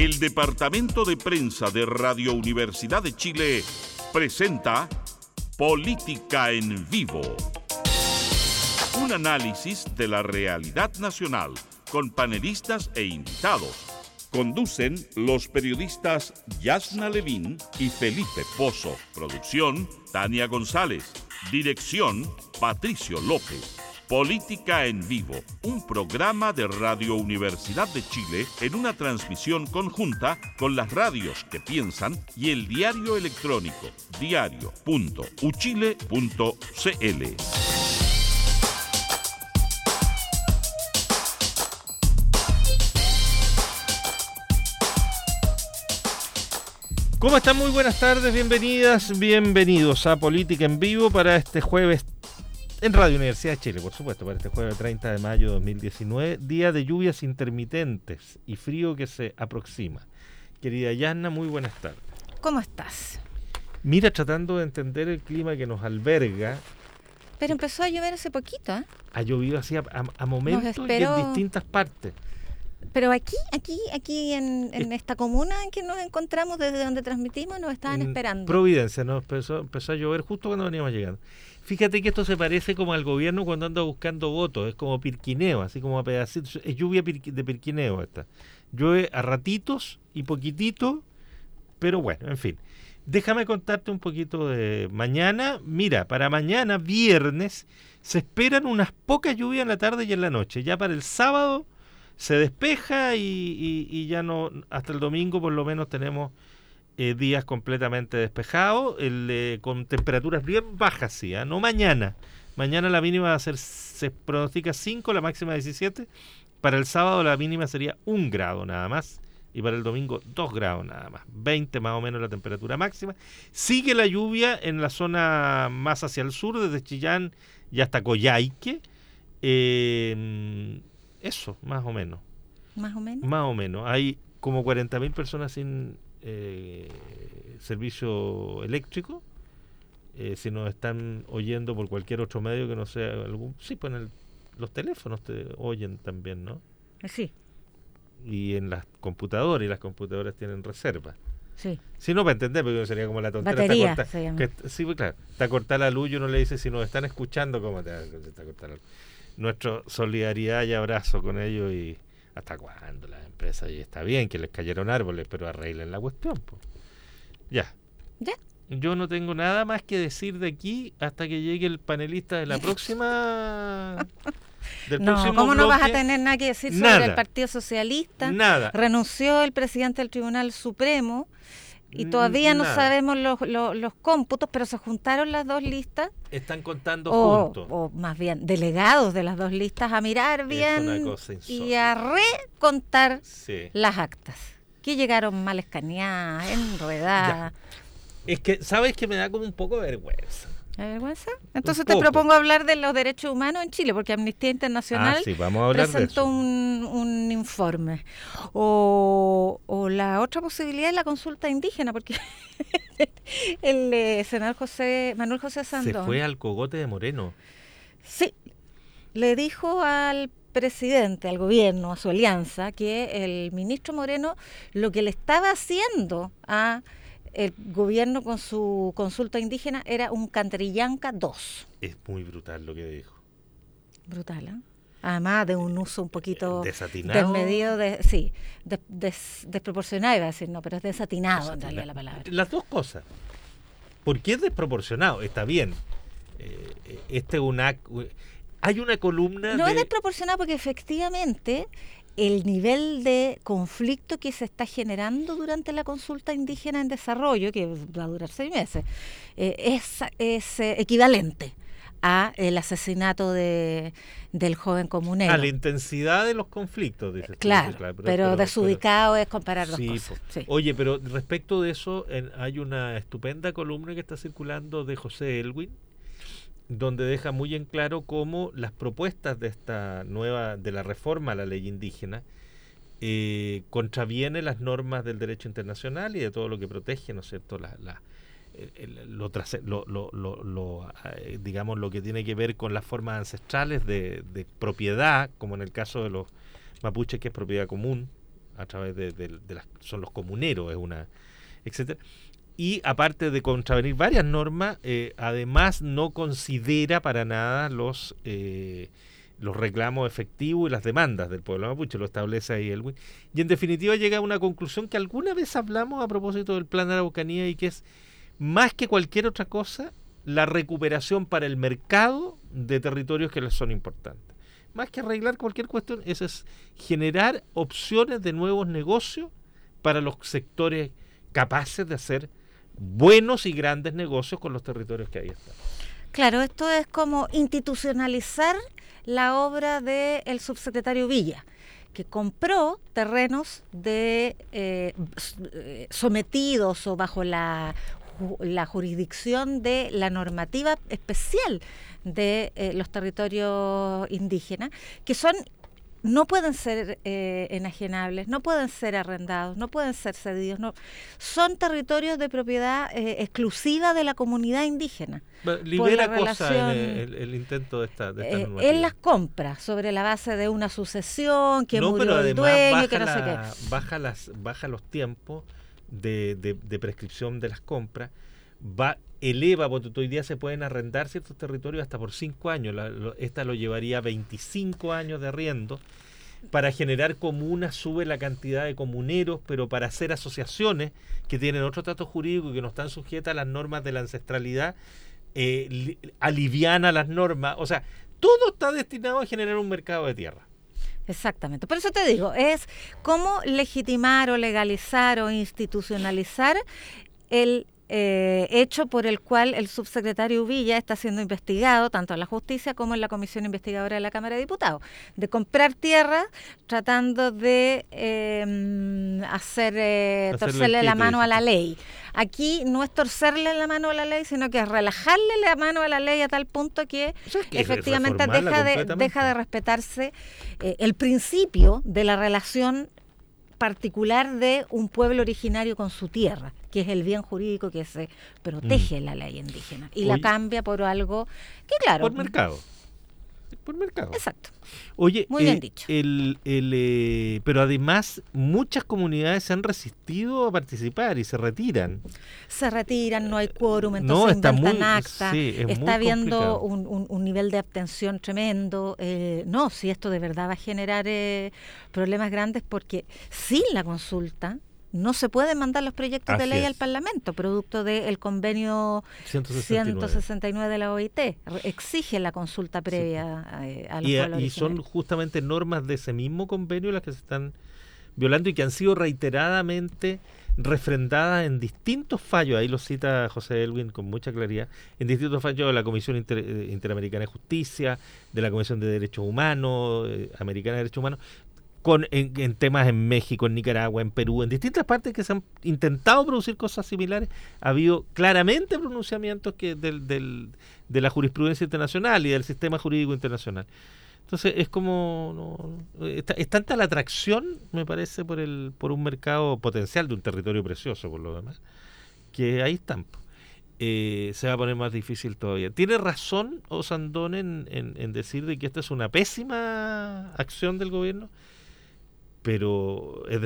El Departamento de Prensa de Radio Universidad de Chile presenta Política en Vivo. Un análisis de la realidad nacional con panelistas e invitados. Conducen los periodistas Yasna Levín y Felipe Pozo. Producción, Tania González. Dirección, Patricio López. Política en Vivo, un programa de Radio Universidad de Chile en una transmisión conjunta con las radios que piensan y el diario electrónico diario.uchile.cl. ¿Cómo están? Muy buenas tardes, bienvenidas, bienvenidos a Política en Vivo para este jueves en Radio Universidad de Chile, por supuesto, para este jueves 30 de mayo de 2019, día de lluvias intermitentes y frío que se aproxima. Querida Yasna, muy buenas tardes. ¿Cómo estás? Mira, tratando de entender el clima que nos alberga. Pero empezó a llover hace poquito, ¿eh? Ha llovido así a momentos y en distintas partes. Pero aquí en esta comuna en que nos encontramos, desde donde transmitimos, nos estaban esperando. Providencia, ¿no? Empezó a llover justo cuando veníamos llegando. Fíjate que esto se parece como al gobierno cuando anda buscando votos, es como pirquineo, así como a pedacitos, es lluvia de pirquineo esta. Llueve a ratitos y poquitito, pero bueno, en fin. Déjame contarte un poquito de mañana. Mira, para mañana, viernes, se esperan unas pocas lluvias en la tarde y en la noche. Ya para el sábado se despeja y ya no, hasta el domingo por lo menos tenemos días completamente despejados, con temperaturas bien bajas, sí, ¿eh? No mañana. Mañana la mínima va a ser, se pronostica 5, la máxima 17. Para el sábado la mínima sería 1 grado nada más. Y para el domingo 2 grados nada más. 20 más o menos la temperatura máxima. Sigue la lluvia en la zona más hacia el sur, desde Chillán y hasta Coyhaique. Eso, más o menos. ¿Más o menos? Más o menos. Hay como 40.000 personas sin servicio eléctrico. Si nos están oyendo por cualquier otro medio que no sea algún... Sí, pues los teléfonos te oyen también, ¿no? Sí. Y en las computadoras, y las computadoras tienen reserva. Sí. Si no, para entender, porque sería como la tontera. Batería se llama. Sí, pues claro. Te corta la luz y uno le dice, si nos están escuchando, ¿cómo te corta la luz? Nuestra solidaridad y abrazo con ellos. Y hasta cuándo las empresas, y está bien que les cayeron árboles, pero arreglen la cuestión, pues. Ya. Yo no tengo nada más que decir de aquí hasta que llegue el panelista de la próxima... No, ¿cómo no vas a tener nada que decir sobre el Partido Socialista? Nada. Renunció el presidente del Tribunal Supremo y todavía no sabemos los cómputos, pero se juntaron las dos listas. Están contando juntos. O más bien, delegados de las dos listas a mirar bien y a recontar las actas, que llegaron mal escaneadas, enredadas. Ya. Es que, ¿sabes que me da como un poco de vergüenza? ¿Hay vergüenza? Entonces te propongo hablar de los derechos humanos en Chile, porque Amnistía Internacional presentó un informe. O la otra posibilidad es la consulta indígena, porque el senador Manuel José Sandón se fue al cogote de Moreno. Sí, le dijo al presidente, al gobierno, a su alianza, que el ministro Moreno lo que le estaba haciendo a el gobierno con su consulta indígena era un Cantarillanca 2. Es muy brutal lo que dijo. Brutal, ¿eh? Además de un uso un poquito desatinado, desmedido, desproporcionado, iba a decir, no, pero es desatinado en realidad la palabra. Las dos cosas. ¿Por qué es desproporcionado? Está bien. Hay una columna No es desproporcionado porque efectivamente el nivel de conflicto que se está generando durante la consulta indígena en desarrollo, que va a durar 6 meses, es equivalente a el asesinato del joven comunero. A la intensidad de los conflictos, dices. Claro, pero desubicado es comparar dos cosas. Sí. Oye, pero respecto de eso, hay una estupenda columna que está circulando de José Elwin, donde deja muy en claro cómo las propuestas de esta de la reforma a la ley indígena contraviene las normas del derecho internacional y de todo lo que protege, ¿no es cierto?, digamos, lo que tiene que ver con las formas ancestrales de propiedad, como en el caso de los mapuches, que es propiedad común, a través son los comuneros, etcétera. Y aparte de contravenir varias normas, además no considera para nada los reclamos efectivos y las demandas del pueblo mapuche, lo establece ahí Elwin. Y en definitiva llega a una conclusión que alguna vez hablamos a propósito del Plan Araucanía, y que es, más que cualquier otra cosa, la recuperación para el mercado de territorios que les son importantes. Más que arreglar cualquier cuestión, eso es generar opciones de nuevos negocios para los sectores capaces de hacer buenos y grandes negocios con los territorios que ahí están. Claro, esto es como institucionalizar la obra del subsecretario Villa, que compró terrenos sometidos o bajo la jurisdicción de la normativa especial de los territorios indígenas, que no pueden ser enajenables, no pueden ser arrendados, no pueden ser cedidos, son territorios de propiedad exclusiva de la comunidad indígena. Libera cosas en el intento de esta normativa. Él las compra sobre la base de una sucesión, que murió el dueño, que no sé qué. Baja los tiempos de prescripción de las compras, eleva, porque hoy día se pueden arrendar ciertos territorios hasta por 5 años. Esta lo llevaría 25 años de arriendo. Para generar comunas sube la cantidad de comuneros, pero para hacer asociaciones que tienen otro trato jurídico y que no están sujetas a las normas de la ancestralidad, aliviana las normas. O sea, todo está destinado a generar un mercado de tierra. Exactamente. Por eso te digo, es cómo legitimar o legalizar o institucionalizar el hecho por el cual el subsecretario Villa está siendo investigado tanto en la justicia como en la comisión investigadora de la Cámara de Diputados, de comprar tierras tratando de torcerle la mano a la ley. Aquí no es torcerle la mano a la ley, sino que es relajarle la mano a la ley a tal punto que efectivamente deja de respetarse el principio de la relación particular de un pueblo originario con su tierra, que es el bien jurídico que se protege la ley indígena, y la cambia por algo que, claro... Por mercado. Exacto. Oye, muy bien dicho. Pero además muchas comunidades se han resistido a participar y se retiran. No hay quórum, entonces inventan acta. Sí, está habiendo un nivel de abstención tremendo. Si esto de verdad va a generar problemas grandes, porque sin la consulta no se pueden mandar los proyectos de ley al Parlamento, producto del convenio 169 de la OIT. Exige la consulta previa a los pueblos y son justamente normas de ese mismo convenio las que se están violando y que han sido reiteradamente refrendadas en distintos fallos. Ahí lo cita José Elwin con mucha claridad, en distintos fallos de la Comisión Interamericana de Justicia, de la Comisión de Derechos Humanos, Americana de Derechos Humanos, en temas en México, en Nicaragua, en Perú, en distintas partes que se han intentado producir cosas similares. Ha habido claramente pronunciamientos de la jurisprudencia internacional y del sistema jurídico internacional. Entonces es como es tanta la atracción, me parece, por un mercado potencial de un territorio precioso, por lo demás, que ahí están. Se va a poner más difícil todavía. Tiene razón Osandón en decir de que esta es una pésima acción del gobierno, pero es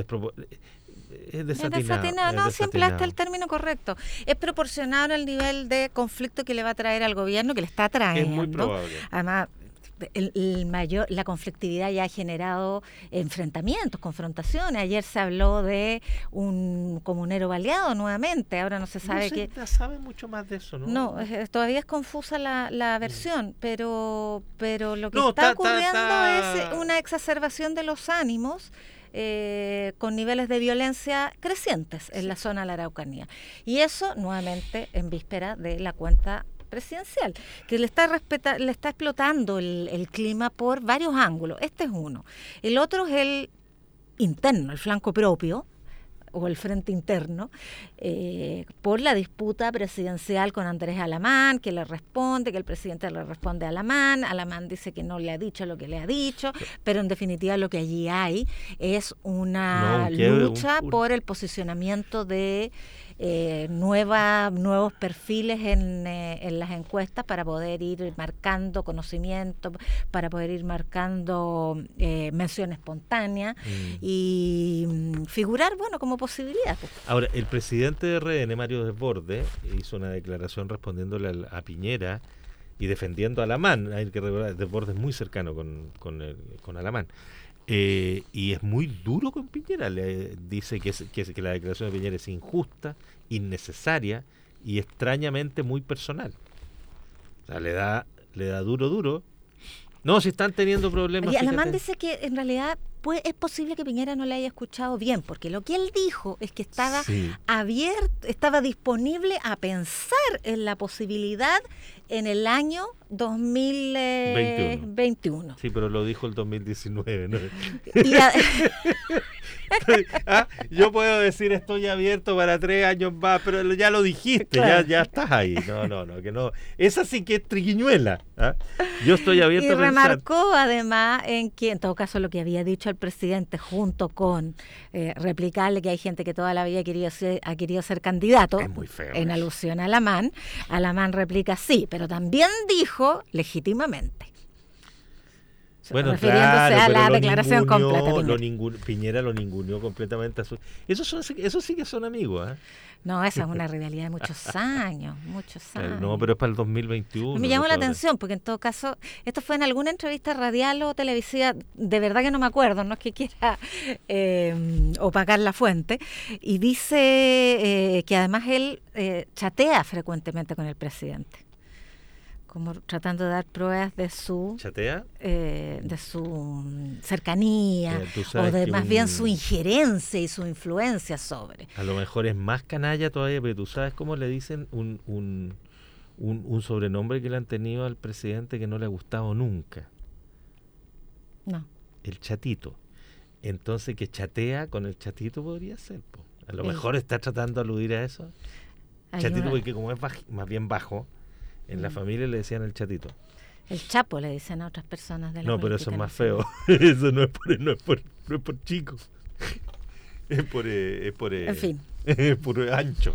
desatinado. No, siempre está el término correcto. Es proporcionado al nivel de conflicto que le va a traer al gobierno, que le está trayendo. Es muy probable. Además, la conflictividad ya ha generado enfrentamientos, confrontaciones. Ayer se habló de un comunero baleado nuevamente, ahora no se sabe qué. No se sabe mucho más de eso, ¿no? No, todavía es confusa la versión, pero lo que está ocurriendo es una exacerbación de los ánimos con niveles de violencia crecientes en la zona de la Araucanía. Y eso, nuevamente, en víspera de la cuenta presidencial, que le está explotando el clima por varios ángulos. Este es uno. El otro es el interno, el flanco propio, o el frente interno, por la disputa presidencial con Andrés Alamán, que le responde, que el presidente le responde a Alamán dice que no le ha dicho lo que le ha dicho, pero en definitiva lo que allí hay es una lucha por el posicionamiento de nuevos perfiles en las encuestas para poder ir marcando conocimiento, para poder ir marcando mención espontánea y figurar, bueno, como posibilidad. Pues. Ahora, el presidente de RN, Mario Desbordes, hizo una declaración respondiéndole a Piñera y defendiendo a Alamán. Hay que recordar, Desbordes es muy cercano con Alamán. Y es muy duro con Piñera. Le dice que la declaración de Piñera es injusta, innecesaria y extrañamente muy personal. O sea, le da duro. No, si están teniendo problemas. Y Alamán dice que en realidad es posible que Piñera no le haya escuchado bien, porque lo que él dijo es que estaba abierto, estaba disponible a pensar en la posibilidad en el año 2021. Sí, pero lo dijo el 2019, ¿no? Yo puedo decir estoy abierto para 3 años más, pero ya lo dijiste, claro. ya estás ahí. No, que no. Esa sí que es triquiñuela. Yo estoy abierto y a pensar. Remarcó además en que, en todo caso, lo que había dicho el presidente, junto con replicarle que hay gente que toda la vida ha querido ser candidato, es muy feo, en alusión a Alamán. Alamán replica sí, pero también dijo legítimamente. Bueno, refiriéndose a la declaración completa. Piñera lo ninguneó completamente. Eso sí que son amigos. No, esa es una rivalidad de muchos años. No, pero es para el 2021. Me llamó la atención, porque en todo caso, esto fue en alguna entrevista radial o televisiva, de verdad que no me acuerdo, no es que quiera opacar la fuente, y dice que además él chatea frecuentemente con el presidente, como tratando de dar pruebas de su ¿chatea? De su cercanía, o de más bien su injerencia y su influencia sobre. A lo mejor es más canalla todavía, pero tú sabes cómo le dicen un sobrenombre que le han tenido al presidente que no le ha gustado nunca. No. El chatito. Entonces, que chatea con el chatito podría ser. A lo mejor está tratando de aludir a eso. Chatito, porque como es más bien bajo, en la familia le decían el chatito. El chapo le dicen a otras personas de la política. No, pero eso es más feo. Eso no es por chico. Es por en fin. Es por ancho.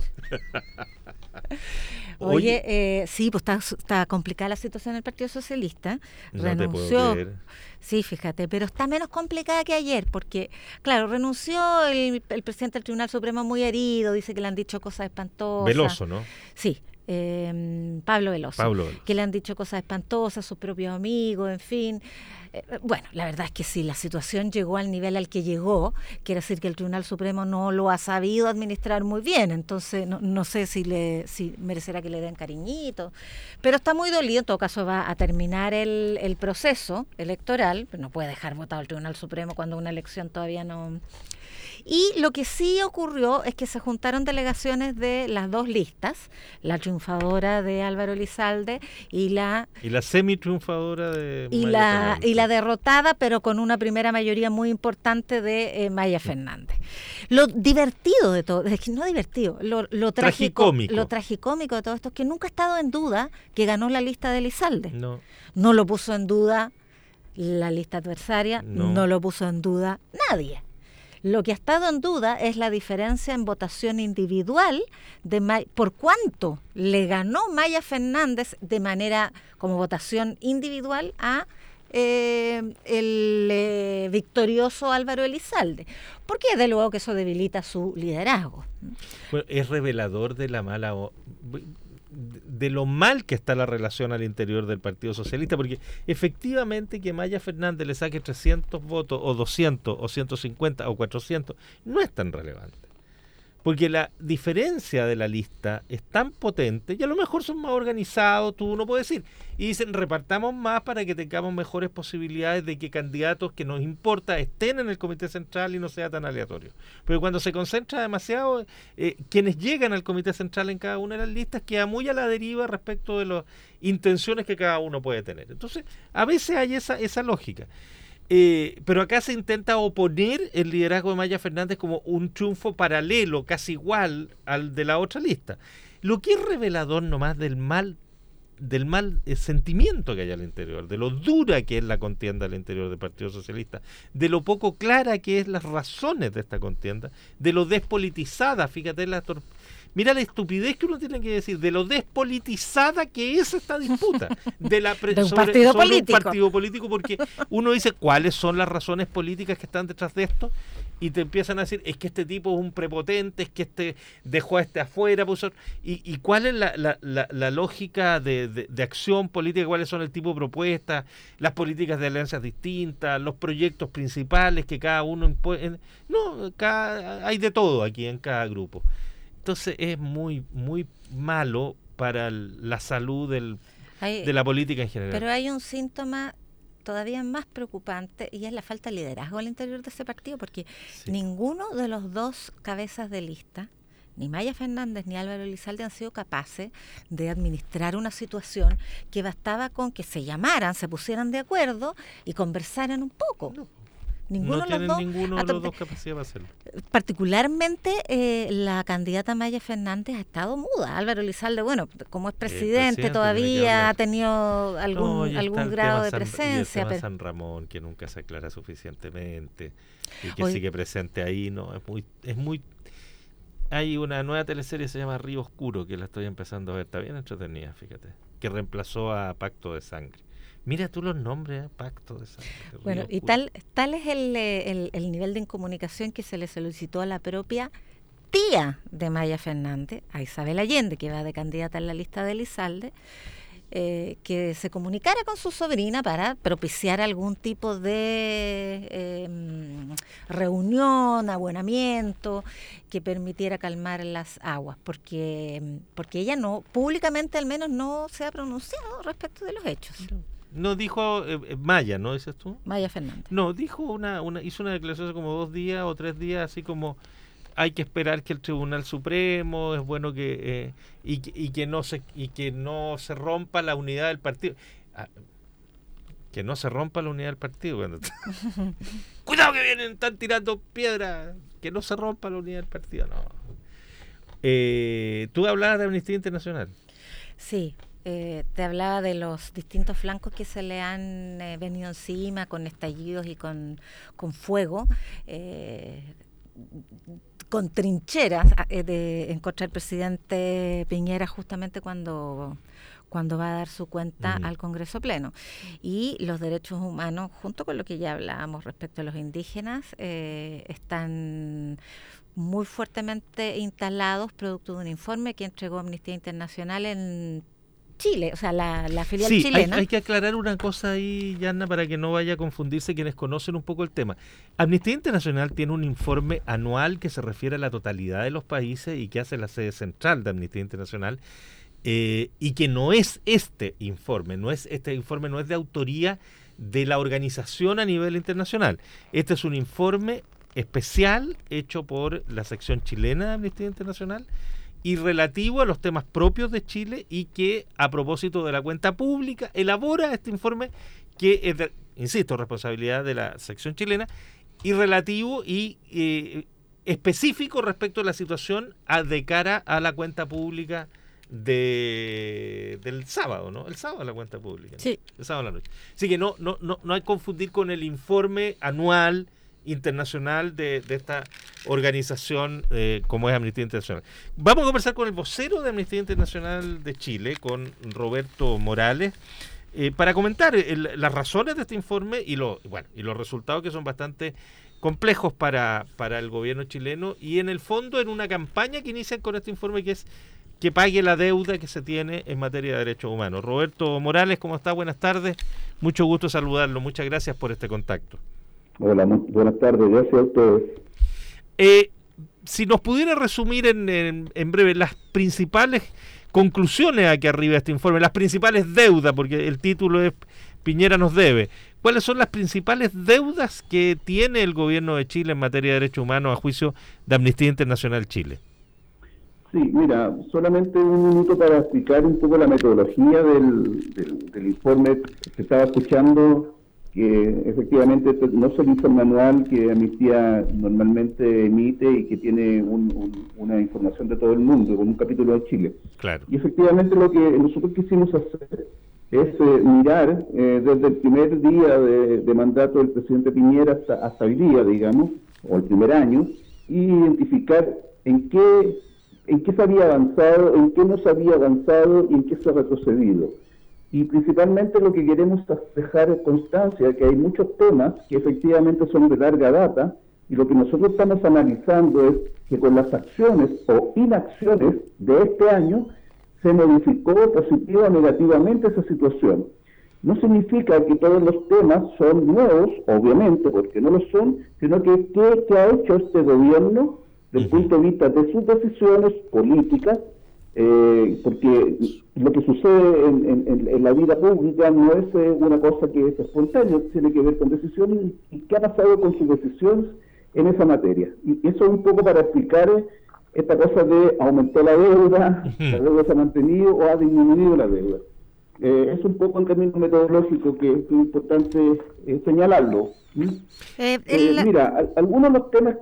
Oye, sí, pues está complicada la situación en el Partido Socialista. No renunció. Te puedo creer. Sí, fíjate, pero está menos complicada que ayer, porque, claro, renunció el presidente del Tribunal Supremo muy herido, dice que le han dicho cosas espantosas. Veloso, ¿no? Sí. Pablo Veloso, que le han dicho cosas espantosas a sus propios amigos, en fin. Bueno, la verdad es que si la situación llegó al nivel al que llegó, quiere decir que el Tribunal Supremo no lo ha sabido administrar muy bien, entonces no sé si merecerá que le den cariñito, pero está muy dolido. En todo caso va a terminar el proceso electoral, pero no puede dejar votado el Tribunal Supremo cuando una elección todavía no... Y lo que sí ocurrió es que se juntaron delegaciones de las dos listas, la triunfadora de Álvaro Elizalde y la semi-triunfadora de Maya y la derrotada, pero con una primera mayoría muy importante de Maya Fernández. Lo divertido de todo, es que no divertido, lo tragicómico de todo esto es que nunca ha estado en duda que ganó la lista de Elizalde. No lo puso en duda la lista adversaria, no lo puso en duda nadie. Lo que ha estado en duda es la diferencia en votación individual por cuánto le ganó Maya Fernández de manera como votación individual a el victorioso Álvaro Elizalde, porque de luego que eso debilita su liderazgo. Bueno, es revelador de lo mal que está la relación al interior del Partido Socialista, porque efectivamente que Maya Fernández le saque 300 votos o 200 o 150 o 400 no es tan relevante, porque la diferencia de la lista es tan potente y a lo mejor son más organizados, tú no puedes decir, y dicen repartamos más para que tengamos mejores posibilidades de que candidatos que nos importa estén en el Comité Central y no sea tan aleatorio. Pero cuando se concentra demasiado, quienes llegan al Comité Central en cada una de las listas queda muy a la deriva respecto de las intenciones que cada uno puede tener. Entonces, a veces hay esa lógica. Pero acá se intenta oponer el liderazgo de Maya Fernández como un triunfo paralelo, casi igual al de la otra lista. Lo que es revelador nomás del mal sentimiento que hay al interior, de lo dura que es la contienda al interior del Partido Socialista, de lo poco clara que es las razones de esta contienda, de lo despolitizada, fíjate Mira la estupidez que uno tiene que decir, de lo despolitizada que es esta disputa, de un partido político, porque uno dice cuáles son las razones políticas que están detrás de esto, y te empiezan a decir, es que este tipo es un prepotente, es que este dejó a este afuera, y cuál es la lógica de acción política, cuáles son el tipo de propuestas, las políticas de alianzas distintas, los proyectos principales que cada uno impone. No, hay de todo aquí en cada grupo. Entonces es muy, muy malo para la salud de la política en general. Pero hay un síntoma todavía más preocupante, y es la falta de liderazgo al interior de ese partido, porque ninguno de los dos cabezas de lista, ni Maya Fernández ni Álvaro Elizalde, han sido capaces de administrar una situación que bastaba con que se llamaran, se pusieran de acuerdo y conversaran un poco. No tienen ninguno de los dos capacidad para hacerlo. Particularmente la candidata Maya Fernández ha estado muda. Álvaro Elizalde, bueno, como es presidente todavía ha tenido algún grado de presencia. Y el tema San Ramón, que nunca se aclara suficientemente y que sigue presente ahí, no es muy. Hay una nueva teleserie que se llama Río Oscuro, que la estoy empezando a ver, está bien entretenida, fíjate, que reemplazó a Pacto de Sangre. Mira tú los nombres, Pacto de Sangre. Bueno, y tal es el nivel de incomunicación que se le solicitó a la propia tía de Maya Fernández, a Isabel Allende, que va de candidata en la lista de Elizalde, que se comunicara con su sobrina para propiciar algún tipo de reunión, abonamiento, que permitiera calmar las aguas, porque ella no, públicamente al menos, no se ha pronunciado respecto de los hechos. No dijo Maya, ¿no dices tú? Maya Fernández. No, dijo hizo una declaración hace como 2 días o 3 días, así como hay que esperar que el Tribunal Supremo, es bueno que y que no se rompa la unidad del partido. Que no se rompa la unidad del partido. Cuidado que están tirando piedras. Que no se rompa la unidad del partido, no. Tú hablabas de Amnistía Internacional. Sí. Te hablaba de los distintos flancos que se le han venido encima, con estallidos y con fuego, con trincheras en contra del presidente Piñera, justamente cuando va a dar su cuenta al Congreso Pleno. Y los derechos humanos, junto con lo que ya hablábamos respecto a los indígenas, están muy fuertemente instalados, producto de un informe que entregó Amnistía Internacional en Chile, o sea, la filial chilena. Hay que aclarar una cosa ahí, Yanna, para que no vaya a confundirse quienes conocen un poco el tema. Amnistía Internacional tiene un informe anual que se refiere a la totalidad de los países y que hace la sede central de Amnistía Internacional, y que no es este informe no es de autoría de la organización a nivel internacional. Este es un informe especial hecho por la sección chilena de Amnistía Internacional y relativo a los temas propios de Chile, y que, a propósito de la cuenta pública, elabora este informe que es, insisto, responsabilidad de la sección chilena, y relativo y específico respecto a la situación de cara a la cuenta pública del sábado, ¿no? El sábado la cuenta pública, ¿no? Sí. El sábado a la noche. Así que no hay que confundir con el informe anual internacional de esta organización como es Amnistía Internacional. Vamos a conversar con el vocero de Amnistía Internacional de Chile, con Roberto Morales, para comentar las razones de este informe y los resultados, que son bastante complejos para el gobierno chileno, y en el fondo en una campaña que inician con este informe, que es que pague la deuda que se tiene en materia de derechos humanos. Roberto Morales, ¿cómo está? Buenas tardes. Mucho gusto saludarlo. Muchas gracias por este contacto. Hola, buenas tardes, gracias a ustedes. Si nos pudiera resumir en breve las principales conclusiones a que arriba este informe, las principales deudas, porque el título es Piñera nos debe. ¿Cuáles son las principales deudas que tiene el gobierno de Chile en materia de derechos humanos a juicio de Amnistía Internacional Chile? Sí, mira, solamente un minuto para explicar un poco la metodología del informe. Se estaba escuchando que efectivamente no es el informe anual que Amnistía normalmente emite y que tiene una información de todo el mundo, con un capítulo de Chile. Claro. Y efectivamente lo que nosotros quisimos hacer es mirar desde el primer día de mandato del presidente Piñera hasta hoy día, digamos, o el primer año, y identificar en qué en qué se había avanzado, en qué no se había avanzado y en qué se ha retrocedido. Y principalmente lo que queremos es dejar constancia que hay muchos temas que efectivamente son de larga data, y lo que nosotros estamos analizando es que con las acciones o inacciones de este año se modificó positiva o negativamente esa situación. No significa que todos los temas son nuevos, obviamente, porque no lo son, sino que qué ha hecho este gobierno desde el punto de vista de sus decisiones políticas, porque lo que sucede en la vida pública no es una cosa que es espontánea, tiene que ver con decisiones y qué ha pasado con sus decisiones en esa materia. Y eso es un poco para explicar esta cosa de aumentar la deuda se ha mantenido o ha disminuido la deuda. Es un poco en términos metodológicos que es importante señalarlo. Mira, algunos de los temas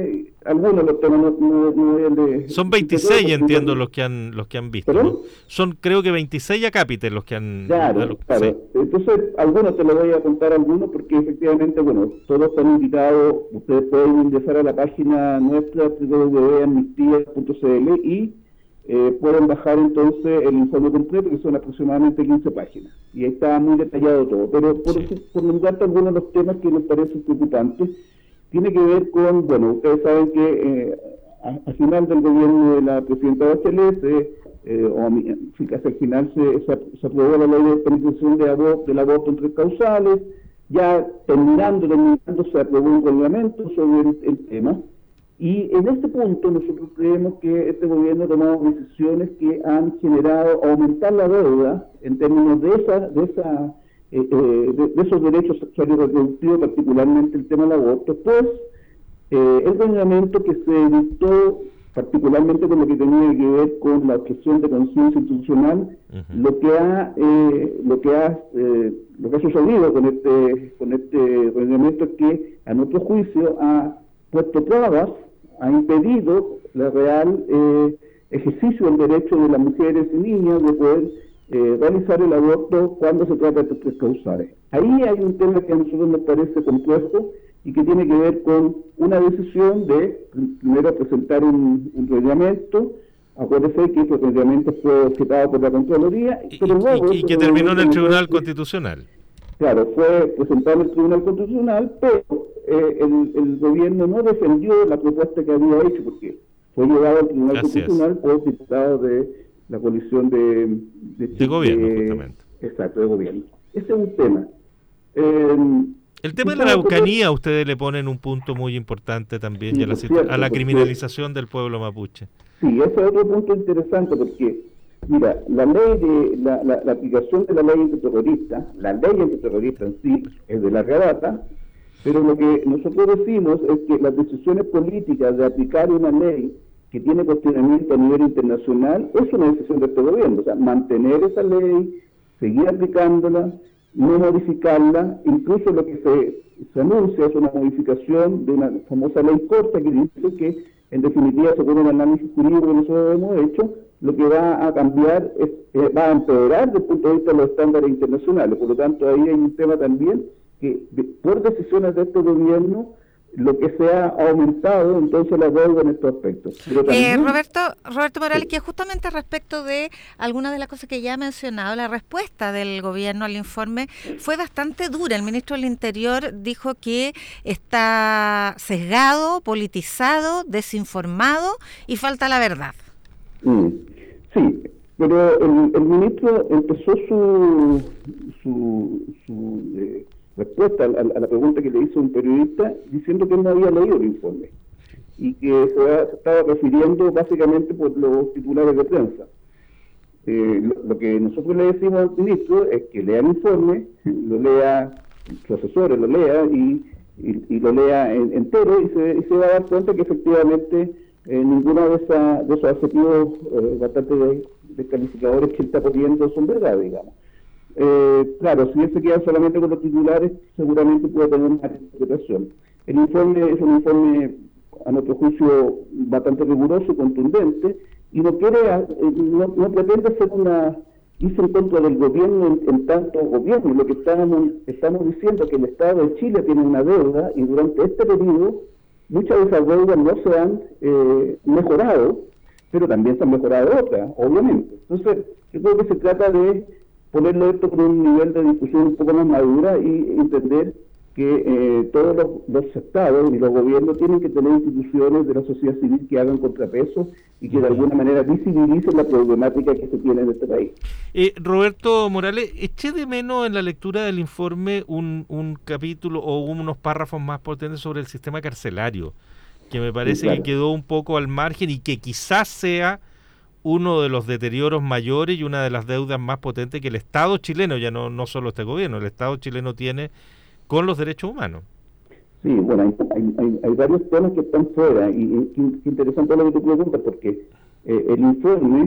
no son 26, entiendo, los que han visto, ¿no? Son, creo que 26 acápites los que han... Claro. Sí. Entonces, algunos te los voy a contar, porque efectivamente, todos están invitados. Ustedes pueden ingresar a la página nuestra, www.amnistía.cl, y pueden bajar entonces el informe completo, que son aproximadamente 15 páginas, y ahí está muy detallado todo. Pero por nombrarte algunos de los temas que nos parecen preocupantes, tiene que ver con, ustedes saben que al final del gobierno de la presidenta Bachelet, hacia el final se aprobó la ley de penalización del aborto en 3 causales, ya terminando se aprobó un reglamento sobre el tema. Y en este punto nosotros creemos que este gobierno ha tomado decisiones que han generado aumentar la deuda en términos de esos derechos sexuales y reproductivos, particularmente el tema del aborto, pues el reglamento que se dictó particularmente con lo que tenía que ver con la objeción de conciencia institucional, lo que ha sucedido con este reglamento es que a nuestro juicio ha puesto trabas, ha impedido la real ejercicio del derecho de las mujeres y niñas de poder realizar el aborto cuando se trata de 3 causales. Ahí hay un tema que a nosotros nos parece complejo y que tiene que ver con una decisión de primero presentar un reglamento. Acuérdese que ese reglamento fue objetado por la Contraloría, pero luego y que terminó en el Tribunal Constitucional. Claro, fue presentado en el Tribunal Constitucional, pero el gobierno no defendió la propuesta que había hecho, porque fue llevado al Tribunal Constitucional por diputados de la coalición de gobierno, justamente. Exacto, de gobierno. Ese es un tema. El tema de la Araucanía, ustedes le ponen un punto muy importante también, sí, a la criminalización del pueblo mapuche. Sí, ese es otro punto interesante, porque mira, la aplicación de la ley antiterrorista, la ley antiterrorista en sí es de larga data, pero lo que nosotros decimos es que las decisiones políticas de aplicar una ley que tiene cuestionamiento a nivel internacional es una decisión de este gobierno. O sea, mantener esa ley, seguir aplicándola, no modificarla. Incluso lo que se anuncia es una modificación de una famosa ley corta que dice que en definitiva, según el análisis jurídico que nosotros hemos hecho, lo que va a cambiar va a empeorar desde el punto de vista de los estándares internacionales. Por lo tanto, ahí hay un tema también que por decisiones de este gobierno lo que se ha aumentado entonces la deuda en estos aspectos. Roberto Morales, que justamente respecto de algunas de las cosas que ya ha mencionado, la respuesta del gobierno al informe fue bastante dura. El ministro del Interior dijo que está sesgado, politizado, desinformado y falta la verdad. Sí, pero el ministro empezó su respuesta a la pregunta que le hizo un periodista diciendo que él no había leído el informe y que se estaba refiriendo básicamente por los titulares de prensa. Lo que nosotros le decimos al ministro es que lea el informe, lo lea, su asesor lo lea y lo lea entero y se va a dar cuenta que efectivamente ninguno de esos adjetivos bastante descalificadores que él está poniendo son verdad, digamos. Claro, si él se queda solamente con los titulares, seguramente puede tener una interpretación. El informe es un informe, a nuestro juicio, bastante riguroso y contundente, y no pretende ser irse en contra del gobierno en tanto gobierno. Lo que estamos diciendo es que el Estado de Chile tiene una deuda, y durante este periodo muchas de esas deudas no se han mejorado, pero también se han mejorado otras, obviamente. Entonces, yo creo que se trata de ponerlo esto con un nivel de discusión un poco más madura y entender que todos los estados y los gobiernos tienen que tener instituciones de la sociedad civil que hagan contrapeso y que de alguna manera visibilicen la problemática que se tiene en este país. Roberto Morales, eché de menos en la lectura del informe un capítulo o unos párrafos más potentes sobre el sistema carcelario, que me parece que quedó un poco al margen y que quizás sea uno de los deterioros mayores y una de las deudas más potentes que el Estado chileno, ya no solo este gobierno, el Estado chileno tiene con los derechos humanos. Sí, bueno, hay varios temas que están fuera y qué interesante lo que tú preguntas, porque el informe,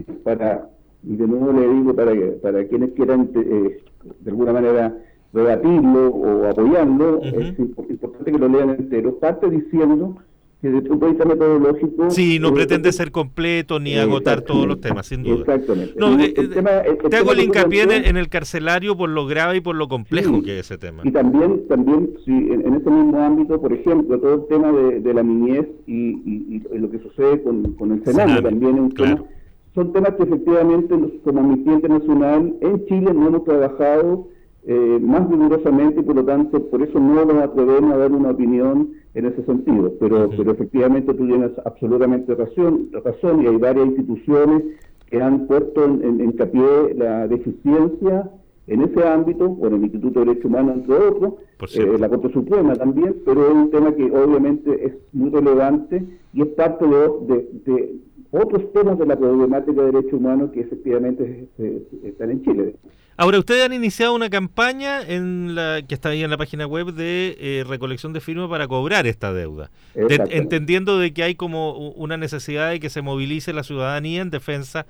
y de nuevo le digo para quienes quieran de alguna manera debatirlo o apoyarlo, es importante que lo lean entero, parte diciendo que desde un punto de vista metodológico... Sí, no pretende ser completo ni agotar todos los temas, sin duda. Exactamente. No, te hago el hincapié en el carcelario por lo grave y por lo complejo que es ese tema. Y también sí, en ese mismo ámbito, por ejemplo, todo el tema de la niñez y lo que sucede con el Sename también es un tema. Son temas que efectivamente, como Amnistía Internacional, en Chile no hemos trabajado más rigurosamente y por lo tanto, por eso no nos atrevemos a dar una opinión en ese sentido, pero efectivamente tú tienes absolutamente razón y hay varias instituciones que han puesto en hincapié la deficiencia en ese ámbito, bueno, el Instituto de Derechos Humanos entre otros, la Corte Suprema también, pero es un tema que obviamente es muy relevante y es parte de otros temas de la problemática de derechos humanos que efectivamente están en Chile. Ahora, ustedes han iniciado una campaña que está ahí en la página web de recolección de firmas para cobrar esta deuda, entendiendo de que hay como una necesidad de que se movilice la ciudadanía en defensa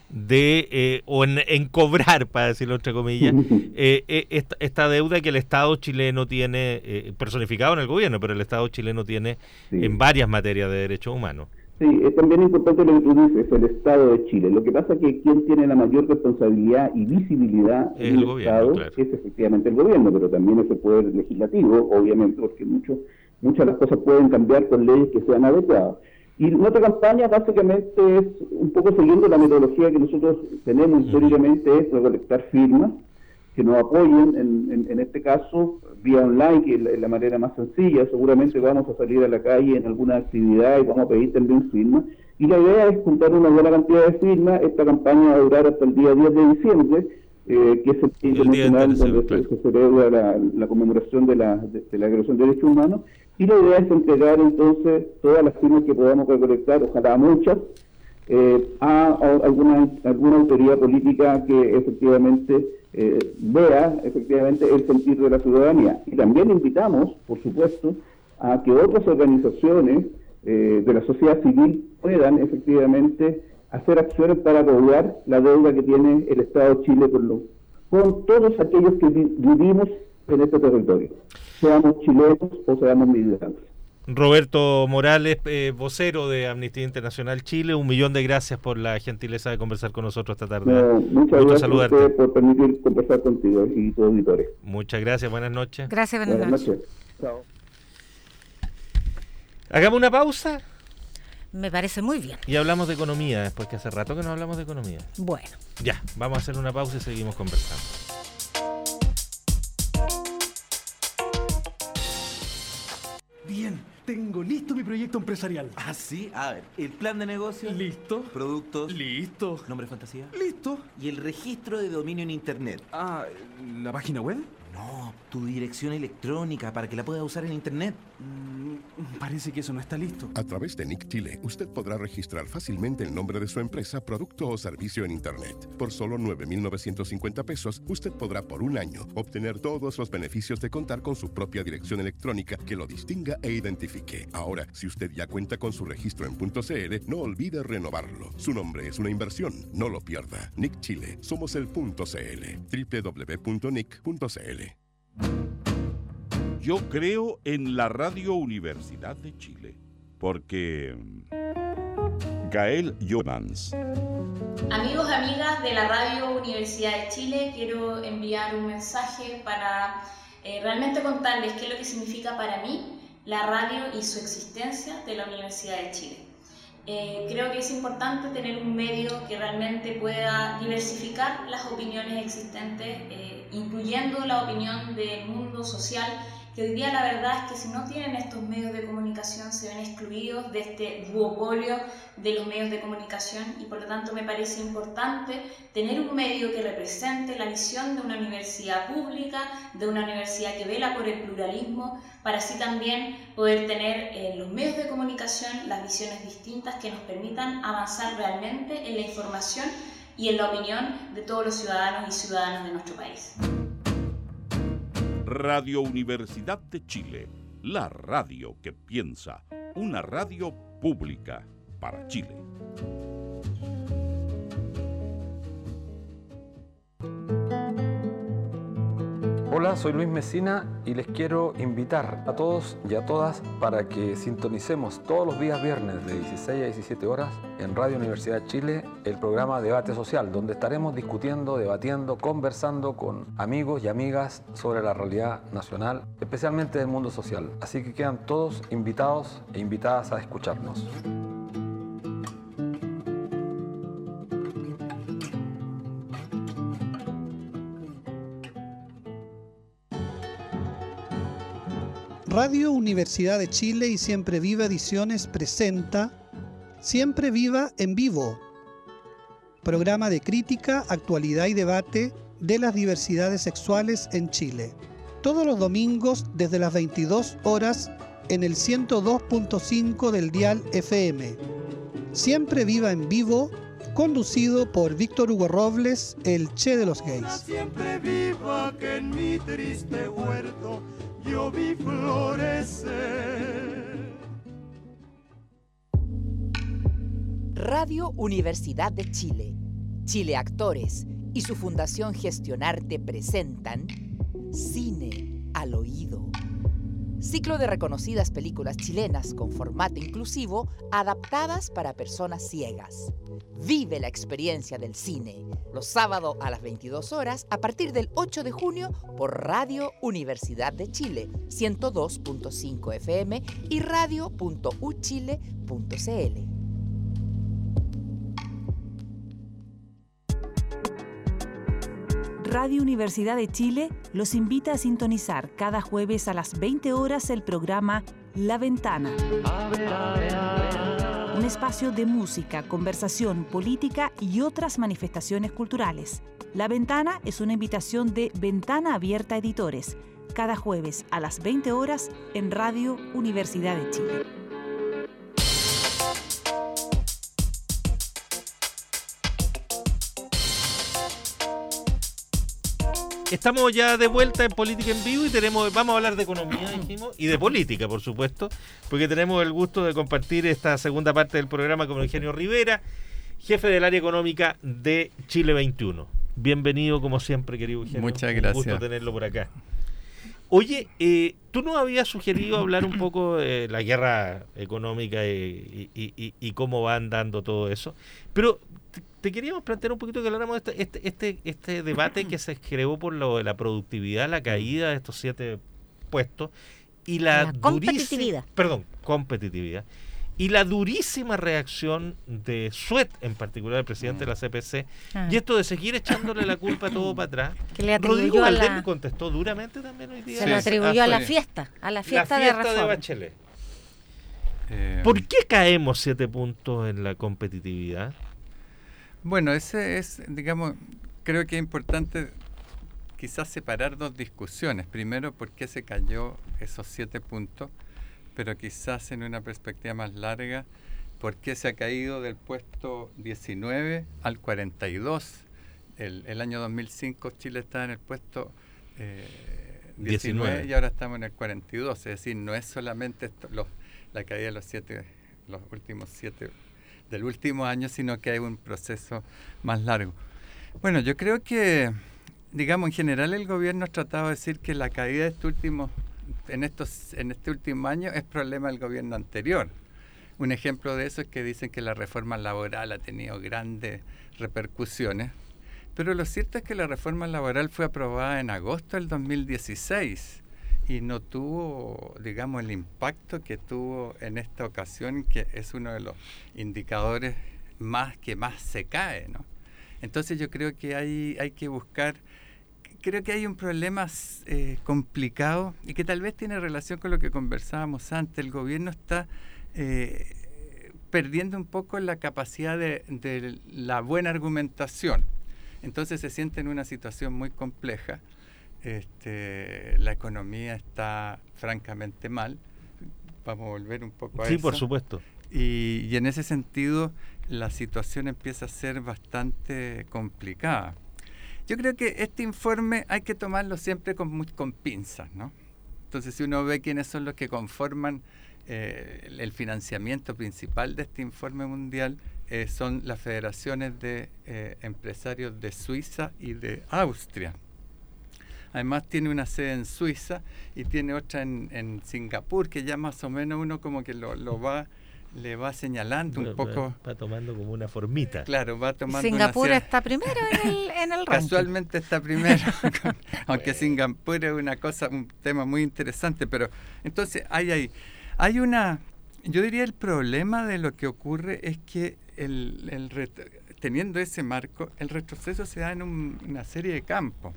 de en cobrar, para decirlo entre comillas, esta deuda que el Estado chileno tiene, personificado en el gobierno, pero el Estado chileno tiene en varias materias de derechos humanos. Sí, es también importante lo que tú dices, el Estado de Chile. Lo que pasa es que quien tiene la mayor responsabilidad y visibilidad en el Estado es efectivamente el gobierno, pero también es el poder legislativo, obviamente, porque muchas de las cosas pueden cambiar con leyes que sean adecuadas. Y nuestra campaña básicamente es un poco siguiendo la metodología que nosotros tenemos históricamente, es recolectar firmas que nos apoyen, en este caso, vía online, que es la manera más sencilla. Seguramente vamos a salir a la calle en alguna actividad y vamos a pedir también firmas. Y la idea es juntar una buena cantidad de firmas. Esta campaña va a durar hasta el día 10 de diciembre, que es el Día Internacional donde se celebra la conmemoración de la Declaración de Derechos Humanos. Y la idea es entregar entonces todas las firmas que podamos recolectar, ojalá muchas, a alguna autoridad política que efectivamente vea efectivamente el sentir de la ciudadanía. Y también invitamos, por supuesto, a que otras organizaciones de la sociedad civil puedan efectivamente hacer acciones para cobrar la deuda que tiene el Estado de Chile con todos aquellos que vivimos en este territorio, seamos chilenos o seamos migrantes. Roberto Morales, vocero de Amnistía Internacional Chile, 1.000.000 de gracias por la gentileza de conversar con nosotros esta tarde. Muchas gracias a usted por permitir conversar contigo y tus auditores. Muchas gracias, buenas noches. Gracias, buenas noches. Chao. Hagamos una pausa. Me parece muy bien. Y hablamos de economía después, que hace rato que no hablamos de economía. Bueno. Ya, vamos a hacer una pausa y seguimos conversando. Bien, tengo listo mi proyecto empresarial. Ah, sí. A ver, el plan de negocio. Listo. Productos. Listo. Nombre de fantasía. Listo. Y el registro de dominio en internet. Ah, ¿la página web? No, tu dirección electrónica para que la puedas usar en internet. Parece que eso no está listo. A través de Nick Chile, usted podrá registrar fácilmente el nombre de su empresa, producto o servicio en internet. Por solo 9.950 pesos, usted podrá por un año obtener todos los beneficios de contar con su propia dirección electrónica que lo distinga e identifique. Ahora, si usted ya cuenta con su registro en .cl, no olvide renovarlo. Su nombre es una inversión, no lo pierda. Nick Chile, somos el .cl. www.nick.cl. Yo creo en la Radio Universidad de Chile, porque Gael Jomans. Amigos, amigas de la Radio Universidad de Chile, quiero enviar un mensaje para realmente contarles qué es lo que significa para mí la radio y su existencia de la Universidad de Chile. Creo que es importante tener un medio que realmente pueda diversificar las opiniones existentes, incluyendo la opinión del mundo social, que hoy día la verdad es que si no tienen estos medios de comunicación se ven excluidos de este duopolio de los medios de comunicación, y por lo tanto me parece importante tener un medio que represente la visión de una universidad pública, de una universidad que vela por el pluralismo, para así también poder tener en los medios de comunicación las visiones distintas que nos permitan avanzar realmente en la información y en la opinión de todos los ciudadanos y ciudadanas de nuestro país. Radio Universidad de Chile, la radio que piensa, una radio pública para Chile. Hola, soy Luis Mesina y les quiero invitar a todos y a todas para que sintonicemos todos los días viernes de 16 a 17 horas en Radio Universidad de Chile el programa Debate Social, donde estaremos discutiendo, debatiendo, conversando con amigos y amigas sobre la realidad nacional, especialmente del mundo social. Así que quedan todos invitados e invitadas a escucharnos. Radio Universidad de Chile y Siempre Viva Ediciones presenta Siempre Viva en Vivo, programa de crítica, actualidad y debate de las diversidades sexuales en Chile. Todos los domingos desde las 22 horas en el 102.5 del dial FM. Siempre Viva en Vivo, conducido por Víctor Hugo Robles, el Che de los gays. Siempre viva que en mi triste huerto yo vi florecer. Radio Universidad de Chile, Chile Actores y su Fundación Gestionarte presentan Cine al Oído. Ciclo de reconocidas películas chilenas con formato inclusivo adaptadas para personas ciegas. Vive la experiencia del cine, los sábados a las 22 horas a partir del 8 de junio por Radio Universidad de Chile, 102.5 FM y radio.uchile.cl. Radio Universidad de Chile los invita a sintonizar cada jueves a las 20 horas el programa La Ventana. Un espacio de música, conversación, política y otras manifestaciones culturales. La Ventana es una invitación de Ventana Abierta Editores, cada jueves a las 20 horas en Radio Universidad de Chile. Estamos ya de vuelta en Política en Vivo y vamos a hablar de economía, dijimos, y de política, por supuesto, porque tenemos el gusto de compartir esta segunda parte del programa con Eugenio Rivera, jefe del área económica de Chile 21. Bienvenido, como siempre, querido Eugenio. Muchas gracias. Un gusto tenerlo por acá. Oye, tú nos habías sugerido hablar un poco de la guerra económica y cómo va andando todo eso, pero te queríamos plantear un poquito que habláramos de este debate que se creó por lo de la productividad, la caída de estos 7 puestos y la competitividad. Competitividad. Y la durísima reacción de Suet, en particular el presidente de la CPC, y esto de seguir echándole la culpa todo para atrás. Rodrigo Valdés contestó duramente también hoy día. Se lo atribuyó a la fiesta de reforma. De Bachelet. ¿Por qué caemos 7 puntos en la competitividad? Bueno, ese es, digamos, creo que es importante quizás separar dos discusiones. Primero, ¿por qué se cayó esos 7 puntos? Pero quizás en una perspectiva más larga, ¿por qué se ha caído del puesto 19 al 42? El año 2005 Chile estaba en el puesto 19 y ahora estamos en el 42. Es decir, no es solamente la caída de los últimos 7 del último año, sino que hay un proceso más largo. Bueno, yo creo que, digamos, en general el gobierno ha tratado de decir que la caída de en este último año es problema del gobierno anterior. Un ejemplo de eso es que dicen que la reforma laboral ha tenido grandes repercusiones, pero lo cierto es que la reforma laboral fue aprobada en agosto del 2016 y no tuvo, digamos, el impacto que tuvo en esta ocasión, que es uno de los indicadores que más se cae, ¿no? Entonces yo creo que hay que buscar, creo que hay un problema complicado y que tal vez tiene relación con lo que conversábamos antes. El gobierno está perdiendo un poco la capacidad de la buena argumentación. Entonces se siente en una situación muy compleja. La economía está francamente mal. Vamos a volver un poco a eso. Sí, por supuesto. Y en ese sentido la situación empieza a ser bastante complicada. Yo creo que este informe hay que tomarlo siempre con pinzas, ¿no? Entonces, si uno ve quiénes son los que conforman el financiamiento principal de este informe mundial, son las federaciones de empresarios de Suiza y de Austria. Además tiene una sede en Suiza y tiene otra en Singapur, que ya más o menos uno como que le va señalando un poco. Va tomando como una formita. Claro, va tomando Singapur está primero en el ranking. Casualmente está primero, aunque Singapur es un tema muy interesante, pero entonces yo diría el problema de lo que ocurre es que teniendo ese marco, el retroceso se da en una serie de campos.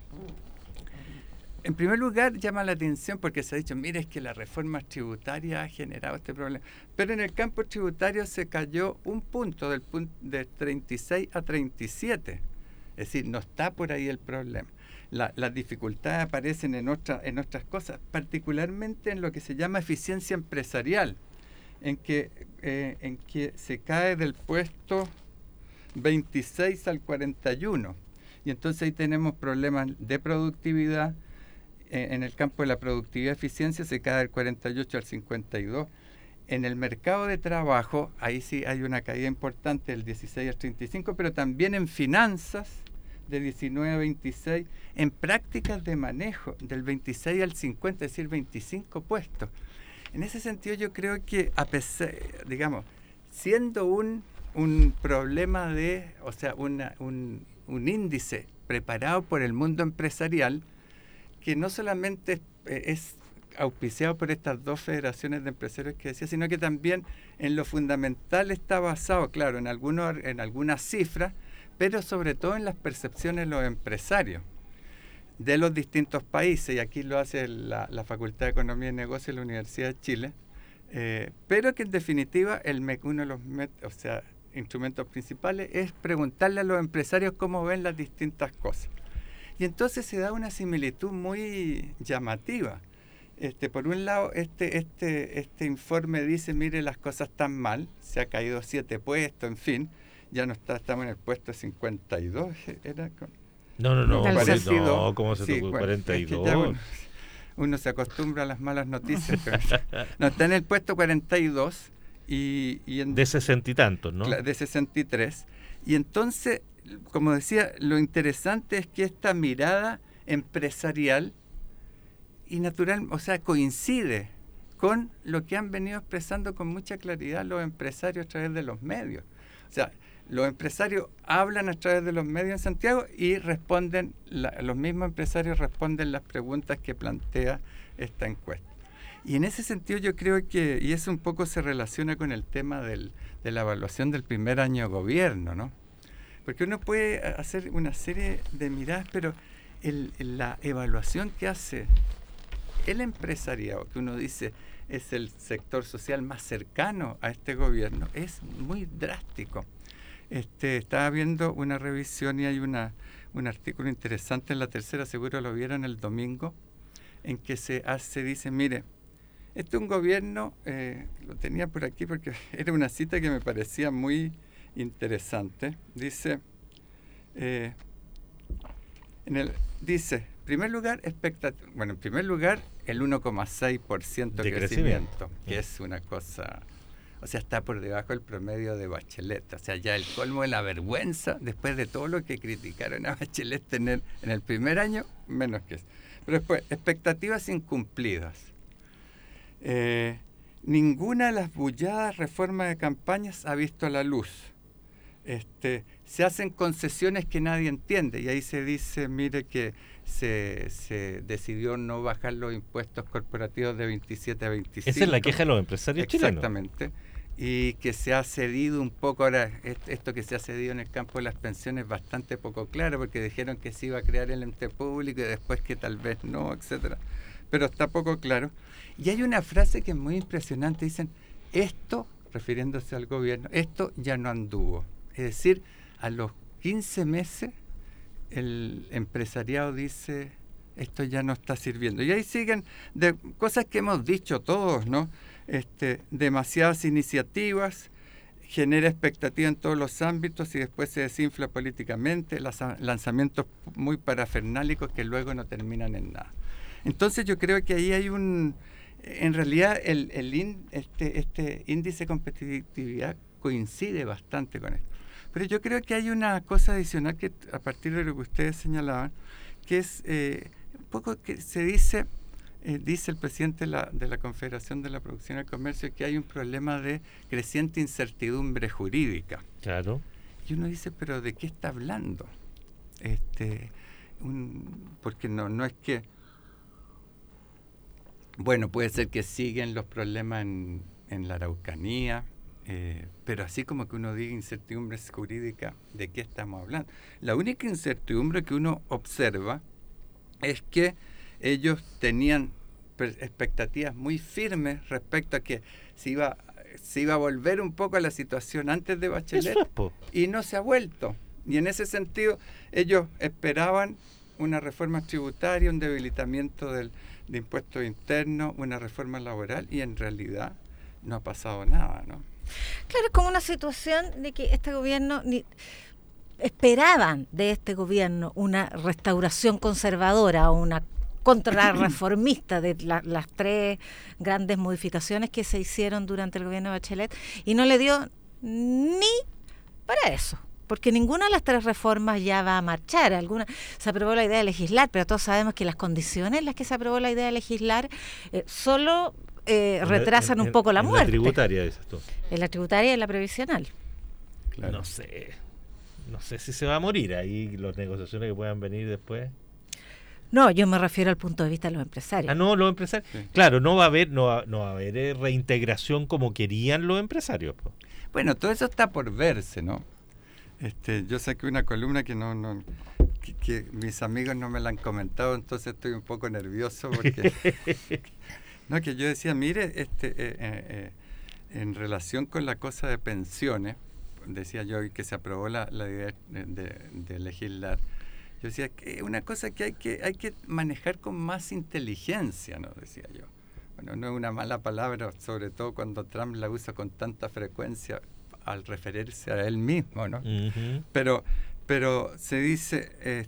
En primer lugar, llama la atención porque se ha dicho, mire, es que la reforma tributaria ha generado este problema. Pero en el campo tributario se cayó un punto, de 36 a 37. Es decir, no está por ahí el problema. Las dificultades aparecen en otras cosas, particularmente en lo que se llama eficiencia empresarial, en que se cae del puesto 26 al 41. Y entonces ahí tenemos problemas de productividad. En el campo de la productividad y eficiencia se cae del 48 al 52. En el mercado de trabajo, ahí sí hay una caída importante del 16 al 35, pero también en finanzas, de 19 a 26, en prácticas de manejo, del 26 al 50, es decir, 25 puestos. En ese sentido yo creo que, a pesar, digamos, siendo un problema un índice preparado por el mundo empresarial, que no solamente es auspiciado por estas dos federaciones de empresarios que decía, sino que también en lo fundamental está basado, claro, en algunas cifras, pero sobre todo en las percepciones de los empresarios de los distintos países, y aquí lo hace la Facultad de Economía y Negocios de la Universidad de Chile, pero que en definitiva uno de los instrumentos principales es preguntarle a los empresarios cómo ven las distintas cosas. Y entonces se da una similitud muy llamativa. Por un lado, este informe dice, mire, las cosas están mal, se ha caído 7 puestos, en fin, ya no estamos en el puesto 52. No, parecido. ¿Cómo se tocó 42? Es que uno se acostumbra a las malas noticias. No, está en el puesto 42. De 60 y tantos, ¿no? De 63. Y entonces, como decía, lo interesante es que esta mirada empresarial y natural, coincide con lo que han venido expresando con mucha claridad los empresarios a través de los medios. O sea, los empresarios hablan a través de los medios en Santiago y responden, los mismos empresarios responden las preguntas que plantea esta encuesta. Y en ese sentido yo creo que, y eso un poco se relaciona con el tema de la evaluación del primer año de gobierno, ¿no? Porque uno puede hacer una serie de miradas, pero la evaluación que hace el empresariado, que uno dice es el sector social más cercano a este gobierno, es muy drástico. Estaba viendo una revisión y hay un artículo interesante en La Tercera, seguro lo vieron el domingo, en que se dice, mire, este es un gobierno, lo tenía por aquí porque era una cita que me parecía muy interesante. Dice, dice, en primer lugar, el 1,6% de crecimiento, que es una cosa, está por debajo del promedio de Bachelet. O sea, ya el colmo de la vergüenza, después de todo lo que criticaron a Bachelet en el primer año, menos que eso. Pero después, expectativas incumplidas. Ninguna de las bulladas reformas de campañas ha visto la luz. Se hacen concesiones que nadie entiende, y ahí se dice, mire, que se decidió no bajar los impuestos corporativos de 27 a 25. Esa es la queja de los empresarios chilenos. Exactamente. Y que se ha cedido un poco, ahora esto que se ha cedido en el campo de las pensiones es bastante poco claro, porque dijeron que se iba a crear el ente público y después que tal vez no, etcétera. Pero está poco claro. Y hay una frase que es muy impresionante, dicen, esto, refiriéndose al gobierno, esto ya no anduvo. Es decir, a los 15 meses el empresariado dice, esto ya no está sirviendo. Y ahí siguen de cosas que hemos dicho todos, ¿no? Demasiadas iniciativas, genera expectativa en todos los ámbitos y después se desinfla políticamente, lanzamientos muy parafernálicos que luego no terminan en nada. Entonces yo creo que ahí hay en realidad este índice de competitividad coincide bastante con esto. Pero yo creo que hay una cosa adicional que a partir de lo que ustedes señalaban, que es un poco que se dice el presidente de la Confederación de la Producción y el Comercio, que hay un problema de creciente incertidumbre jurídica. Claro. Y uno dice, ¿pero de qué está hablando? Porque no es que... Bueno, puede ser que siguen los problemas en la Araucanía, pero así como que uno diga incertidumbre jurídica, ¿de qué estamos hablando? La única incertidumbre que uno observa es que ellos tenían expectativas muy firmes respecto a que se iba a volver un poco a la situación antes de Bachelet, y no se ha vuelto. Y en ese sentido, ellos esperaban una reforma tributaria, un debilitamiento de impuestos internos, una reforma laboral, y en realidad no ha pasado nada, ¿no? Claro, es como una situación de que este gobierno esperaban de este gobierno una restauración conservadora o una contrarreformista de las tres grandes modificaciones que se hicieron durante el gobierno de Bachelet, y no le dio ni para eso, porque ninguna de las tres reformas ya va a marchar. Se aprobó la idea de legislar, pero todos sabemos que las condiciones en las que se aprobó la idea de legislar solo retrasan un poco la muerte. En la tributaria, dices tú. En la tributaria y en la previsional. Claro. No sé si se va a morir ahí las negociaciones que puedan venir después. No, yo me refiero al punto de vista de los empresarios. Los empresarios. Sí. Claro, no va a haber reintegración como querían los empresarios. Bueno, todo eso está por verse, ¿no? Yo saqué una columna que que mis amigos no me la han comentado, entonces estoy un poco nervioso porque que yo decía, mire, en relación con la cosa de pensiones, decía yo, y que se aprobó la idea de legislar. Yo decía que una cosa que hay que manejar con más inteligencia, ¿no? Decía yo. Bueno, no es una mala palabra, sobre todo cuando Trump la usa con tanta frecuencia al referirse a él mismo, ¿no? Uh-huh. Pero se dice,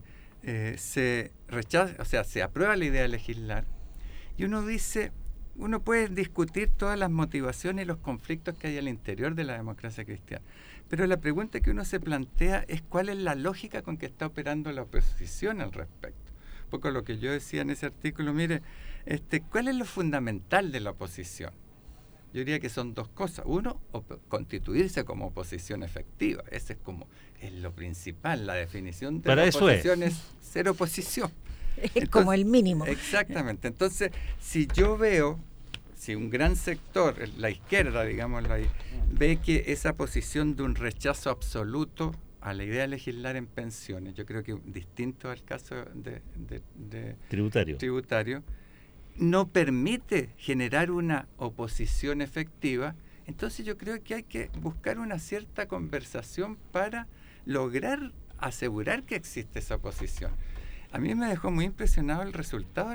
se rechaza, o sea, se aprueba la idea de legislar, y uno dice, uno puede discutir todas las motivaciones y los conflictos que hay al interior de la democracia cristiana. Pero la pregunta que uno se plantea es cuál es la lógica con que está operando la oposición al respecto. Un poco lo que yo decía en ese artículo, mire, ¿cuál es lo fundamental de la oposición? Yo diría que son dos cosas. Uno, constituirse como oposición efectiva. Ese es lo principal. La definición de la oposición es ser oposición. Es como el mínimo. Exactamente. Entonces, si yo veo, si un gran sector, la izquierda, digámoslo ahí, ve que esa posición de un rechazo absoluto a la idea de legislar en pensiones, yo creo que distinto al caso de tributario, no permite generar una oposición efectiva, entonces yo creo que hay que buscar una cierta conversación para lograr asegurar que existe esa oposición. A mí me dejó muy impresionado el resultado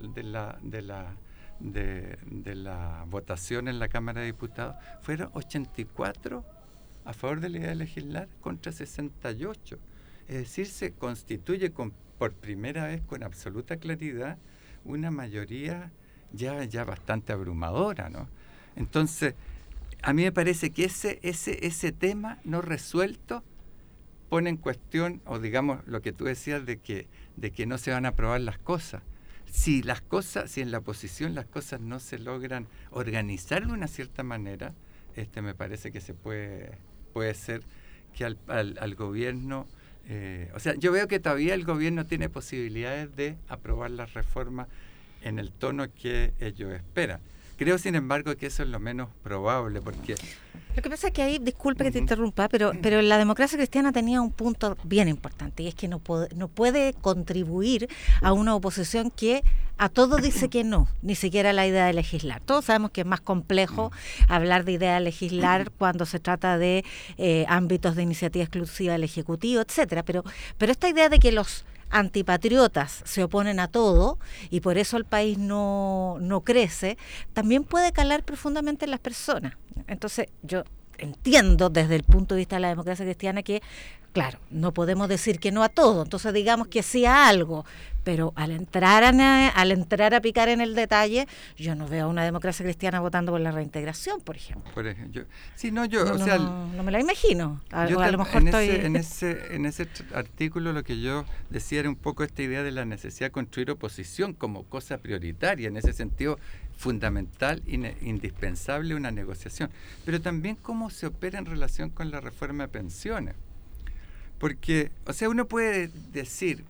de la votación en la Cámara de Diputados. Fueron 84 a favor de la idea de legislar contra 68. Es decir, se constituye por primera vez con absoluta claridad una mayoría ya bastante abrumadora, ¿no? Entonces, a mí me parece que ese tema no resuelto pone en cuestión, o digamos lo que tú decías de que no se van a aprobar las cosas. Si en la oposición las cosas no se logran organizar de una cierta manera, me parece que puede ser que al gobierno O sea, yo veo que todavía el gobierno tiene posibilidades de aprobar las reformas en el tono que ellos esperan. Creo, sin embargo, que eso es lo menos probable, porque... Lo que pasa es que ahí, disculpe que te interrumpa, pero la democracia cristiana tenía un punto bien importante, y es que no puede contribuir a una oposición que a todo dice que no, ni siquiera la idea de legislar. Todos sabemos que es más complejo hablar de idea de legislar cuando se trata de ámbitos de iniciativa exclusiva del Ejecutivo, etcétera, pero esta idea de que los antipatriotas se oponen a todo y por eso el país no crece, también puede calar profundamente en las personas. Entonces yo entiendo desde el punto de vista de la democracia cristiana que, claro, no podemos decir que no a todo, entonces digamos que sí a algo, pero al entrar a picar en el detalle, yo no veo a una democracia cristiana votando por la reintegración, por ejemplo. No me la imagino. A lo mejor en ese artículo lo que yo decía era un poco esta idea de la necesidad de construir oposición como cosa prioritaria, en ese sentido fundamental, indispensable una negociación, pero también cómo se opera en relación con la reforma de pensiones. Porque, o sea, uno puede decir,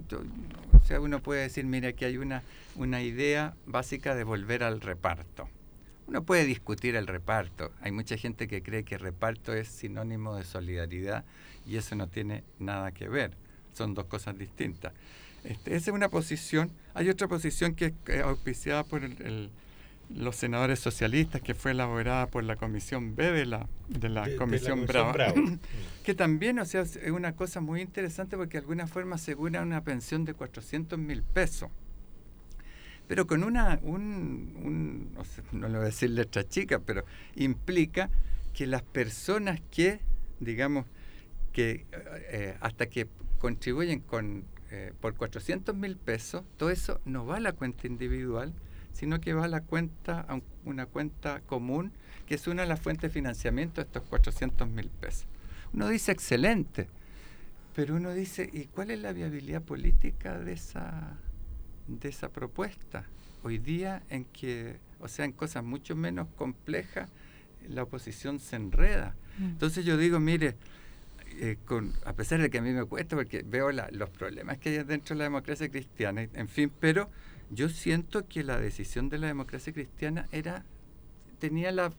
mira, aquí hay una idea básica de volver al reparto. Uno puede discutir el reparto. Hay mucha gente que cree que reparto es sinónimo de solidaridad y eso no tiene nada que ver. Son dos cosas distintas. Esa es una posición. Hay otra posición que es auspiciada por los senadores socialistas, que fue elaborada por la Comisión B de la Comisión Bravo. Que también, o sea, es una cosa muy interesante porque de alguna forma asegura una pensión de 400.000 pesos. Pero con no le voy a decir letra chica, pero implica que las personas que, digamos, que hasta que contribuyen por 400.000 pesos, todo eso no va a la cuenta individual, sino que va a una cuenta común, que es una de las fuentes de financiamiento de estos 400.000 pesos. Uno dice excelente, pero uno dice, ¿y cuál es la viabilidad política de esa propuesta? Hoy día en cosas mucho menos complejas, la oposición se enreda. Entonces yo digo, mire, a pesar de que a mí me cuesta, porque veo los problemas que hay dentro de la democracia cristiana, en fin, pero yo siento que la decisión de la democracia cristiana tenía la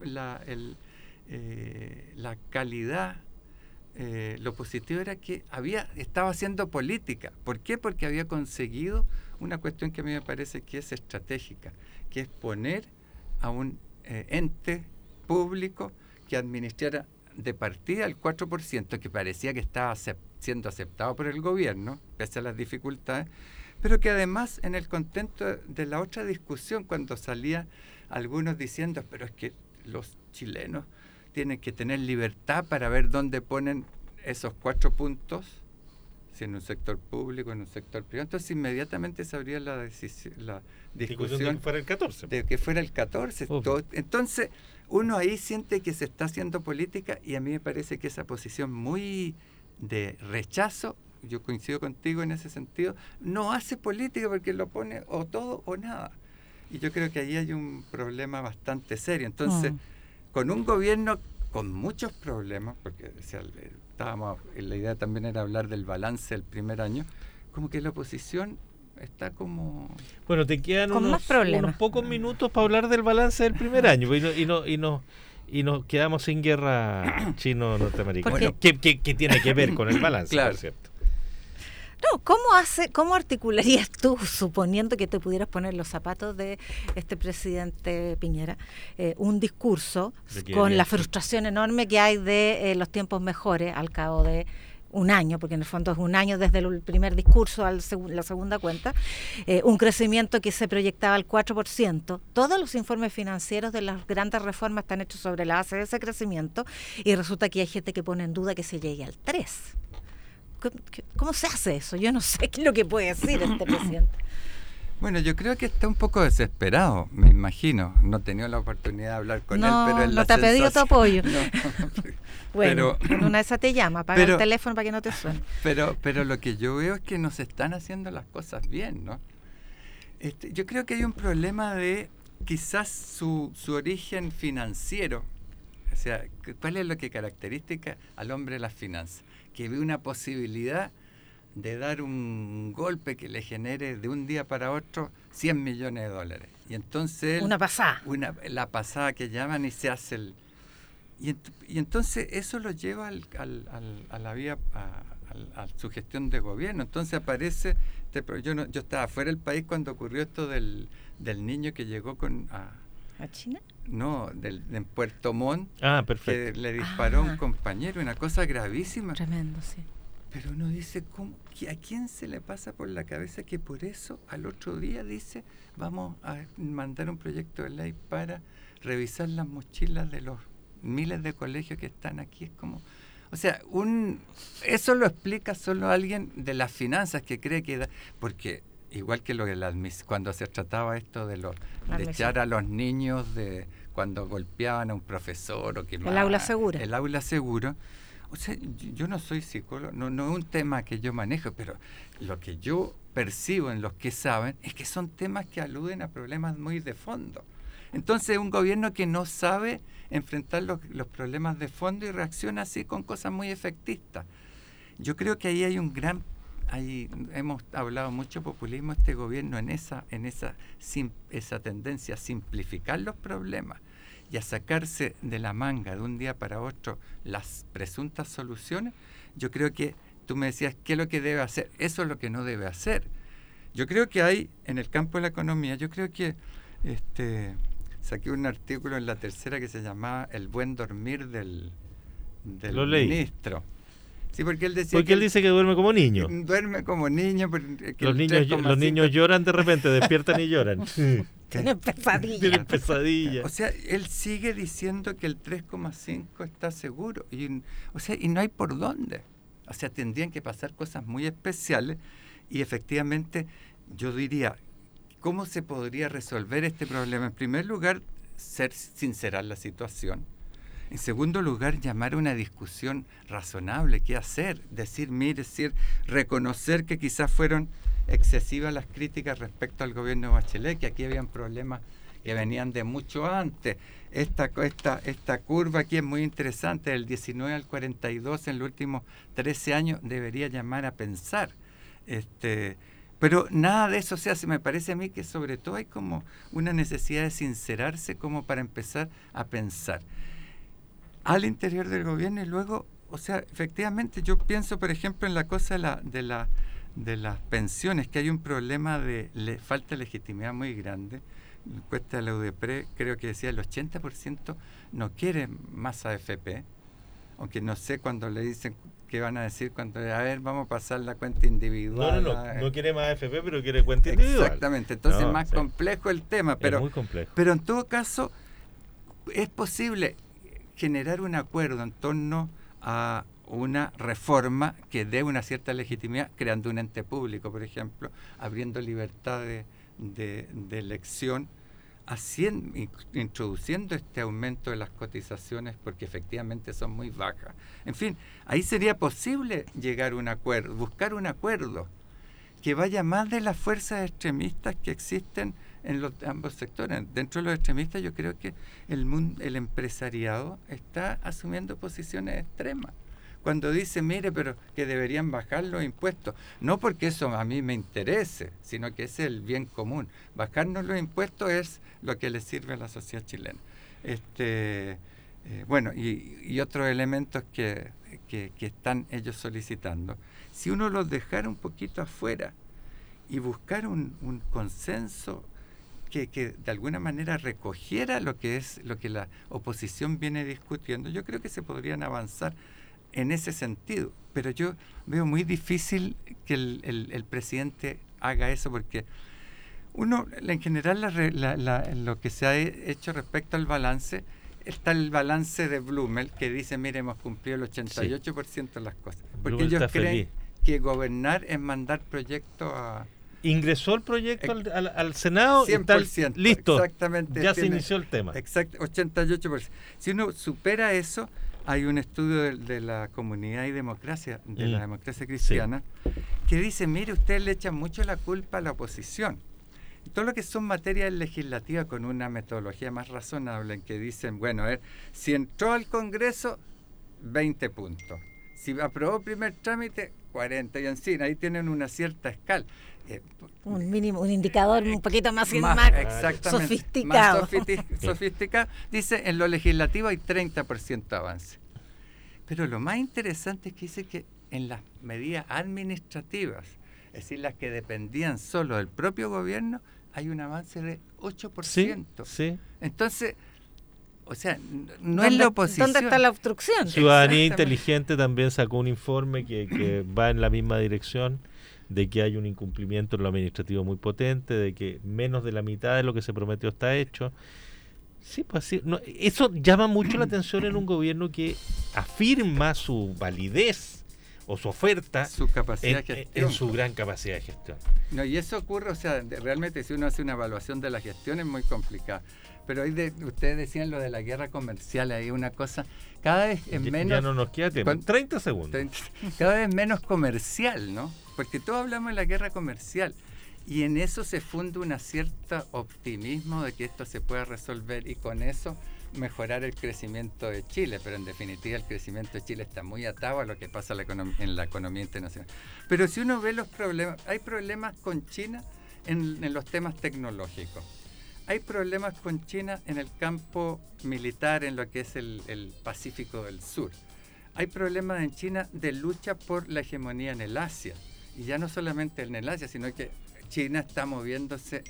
calidad, lo positivo era que estaba haciendo política. ¿Por qué? Porque había conseguido una cuestión que a mí me parece que es estratégica, que es poner a un ente público que administrara de partida el 4%, que parecía que estaba siendo aceptado por el gobierno, pese a las dificultades, pero que además en el contexto de la otra discusión, cuando salía algunos diciendo, pero es que los chilenos tienen que tener libertad para ver dónde ponen esos 4 puntos, si en un sector público, en un sector privado. Entonces inmediatamente se abría la discusión de que fuera el 14. De que fuera el 14. Entonces uno ahí siente que se está haciendo política y a mí me parece que esa posición muy de rechazo, yo coincido contigo en ese sentido, no hace política porque lo pone o todo o nada. Y yo creo que ahí hay un problema bastante serio. Entonces, con un gobierno con muchos problemas, porque la idea también era hablar del balance del primer año, como que la oposición está como... Bueno, te quedan unos pocos minutos para hablar del balance del primer año y nos quedamos sin guerra chino-norteamericana. Bueno, ¿qué tiene que ver con el balance, claro. Por cierto? No, ¿cómo articularías tú, suponiendo que te pudieras poner los zapatos de este presidente Piñera, un discurso con la frustración enorme que hay de los tiempos mejores al cabo de un año, porque en el fondo es un año desde el primer discurso a la segunda cuenta, un crecimiento que se proyectaba al 4%, todos los informes financieros de las grandes reformas están hechos sobre la base de ese crecimiento y resulta que hay gente que pone en duda que se llegue al 3%. ¿Cómo se hace eso? Yo no sé qué es lo que puede decir este presidente. Bueno, yo creo que está un poco desesperado, me imagino. No he tenido la oportunidad de hablar con él, pero no te ha pedido tu apoyo. No, bueno, en una de esas te llama, apaga el teléfono para que no te suene. Pero lo que yo veo es que no se están haciendo las cosas bien, ¿no? Yo creo que hay un problema de quizás su origen financiero. O sea, ¿cuál es lo que caracteriza al hombre de las finanzas? Que ve una posibilidad de dar un golpe que le genere de un día para otro 100 millones de dólares. Y entonces una pasada. La pasada que llaman y se hace el... Y entonces eso lo lleva a la vía, a su gestión de gobierno. Entonces aparece... yo estaba fuera del país cuando ocurrió esto del niño que llegó ¿A China? No, en Puerto Montt, perfecto. que le disparó a un compañero, una cosa gravísima. Tremendo, sí. Pero uno dice, ¿a quién se le pasa por la cabeza que por eso al otro día dice, vamos a mandar un proyecto de ley para revisar las mochilas de los miles de colegios que están aquí? Es como... O sea, eso lo explica solo alguien de las finanzas que cree que... Porque igual que lo de cuando se trataba esto de echar a los niños cuando golpeaban a un profesor o que el aula segura. El aula seguro. O sea, yo no soy psicólogo, no es un tema que yo manejo, pero lo que yo percibo en los que saben es que son temas que aluden a problemas muy de fondo. Entonces, un gobierno que no sabe enfrentar los problemas de fondo y reacciona así con cosas muy efectistas. Yo creo que ahí hay un gran... hemos hablado mucho de populismo, este gobierno en esa tendencia a simplificar los problemas y a sacarse de la manga de un día para otro las presuntas soluciones. Yo creo que tú me decías, ¿qué es lo que debe hacer? Eso es lo que no debe hacer. Yo creo que hay, en el campo de la economía, yo creo que saqué un artículo en La Tercera que se llamaba El buen dormir del ministro. Sí, porque él decía él dice que duerme como niño. Duerme como niño. Los niños lloran de repente, despiertan y lloran. Tienen pesadillas. O sea, él sigue diciendo que el 3,5 está seguro. Y no hay por dónde. O sea, tendrían que pasar cosas muy especiales. Y efectivamente, yo diría, ¿cómo se podría resolver este problema? En primer lugar, sincerar la situación. En segundo lugar, llamar a una discusión razonable. ¿Qué hacer? Reconocer que quizás fueron excesivas las críticas respecto al gobierno de Bachelet, que aquí habían problemas que venían de mucho antes. Esta curva aquí es muy interesante, del 19 al 42 en los últimos 13 años, debería llamar a pensar. Pero nada de eso se hace. Me parece a mí que sobre todo hay como una necesidad de sincerarse como para empezar a pensar al interior del gobierno y luego, o sea, efectivamente yo pienso, por ejemplo, en la cosa de las pensiones, que hay un problema de falta de legitimidad muy grande. La encuesta de la UDEPRE creo que decía el 80% no quiere más AFP, aunque no sé cuando le dicen que van a decir cuando, a ver, vamos a pasar la cuenta individual. No quiere más AFP, pero quiere cuenta individual. Exactamente, entonces es más complejo el tema, pero, muy complejo. Pero en todo caso es posible generar un acuerdo en torno a una reforma que dé una cierta legitimidad, creando un ente público, por ejemplo, abriendo libertad de elección, introduciendo este aumento de las cotizaciones porque efectivamente son muy bajas. En fin, ahí sería posible llegar a un acuerdo, buscar un acuerdo que vaya más de las fuerzas extremistas que existen en ambos sectores. Dentro de los extremistas yo creo que el empresariado está asumiendo posiciones extremas. Cuando dice, mire, pero que deberían bajar los impuestos, no porque eso a mí me interese, sino que es el bien común. Bajarnos los impuestos es lo que le sirve a la sociedad chilena. Bueno, y otros elementos que están ellos solicitando. Si uno los dejara un poquito afuera y buscara un consenso que de alguna manera recogiera lo que la oposición viene discutiendo, yo creo que se podrían avanzar en ese sentido, pero yo veo muy difícil que el presidente haga eso, porque en general lo que se ha hecho respecto al balance, está el balance de Blumel que dice, mire, hemos cumplido el 88% de las cosas, porque Blumel ellos creen que gobernar es mandar proyectos a... Ingresó el proyecto al Senado 100%, y está listo, exactamente, ya se inició el tema. Exacto, 88%. Si uno supera eso, hay un estudio de la comunidad y democracia, de la democracia cristiana, que dice, mire, ustedes le echan mucho la culpa a la oposición. todo lo que son materias legislativas con una metodología más razonable, en que dicen, bueno, a ver, si entró al Congreso, 20 puntos. Si aprobó primer trámite, 40. Y en sí, ahí tienen una cierta escala. Un mínimo, un indicador un poquito más sofisticado. Sofisticado. Dice, en lo legislativo hay 30% de avance. Pero lo más interesante es que dice que en las medidas administrativas, es decir, las que dependían solo del propio gobierno, hay un avance de 8%. Sí. Entonces, o sea, no es la oposición. ¿Dónde está la obstrucción? Ciudadanía Inteligente también sacó un informe que va en la misma dirección, de que hay un incumplimiento en lo administrativo muy potente, de que menos de la mitad de lo que se prometió está hecho. Sí, pues sí. No, eso llama mucho la atención en un gobierno que afirma su validez o su oferta, su capacidad de gestión, en su gran capacidad de gestión. No, y eso ocurre, o sea, realmente si uno hace una evaluación de la gestión es muy complicada. Pero ahí ustedes decían lo de la guerra comercial, hay una cosa, cada vez es menos... Ya no nos queda tiempo, 30 segundos. Cada vez menos comercial, ¿no? Porque todos hablamos de la guerra comercial y en eso se funda un cierto optimismo de que esto se pueda resolver y con eso mejorar el crecimiento de Chile, pero en definitiva el crecimiento de Chile está muy atado a lo que pasa en la economía internacional. Pero si uno ve los problemas, hay problemas con China en los temas tecnológicos. Hay problemas con China en el campo militar, en lo que es el Pacífico del Sur. Hay problemas en China de lucha por la hegemonía en el Asia. Y ya no solamente en el Asia, sino que China está moviéndose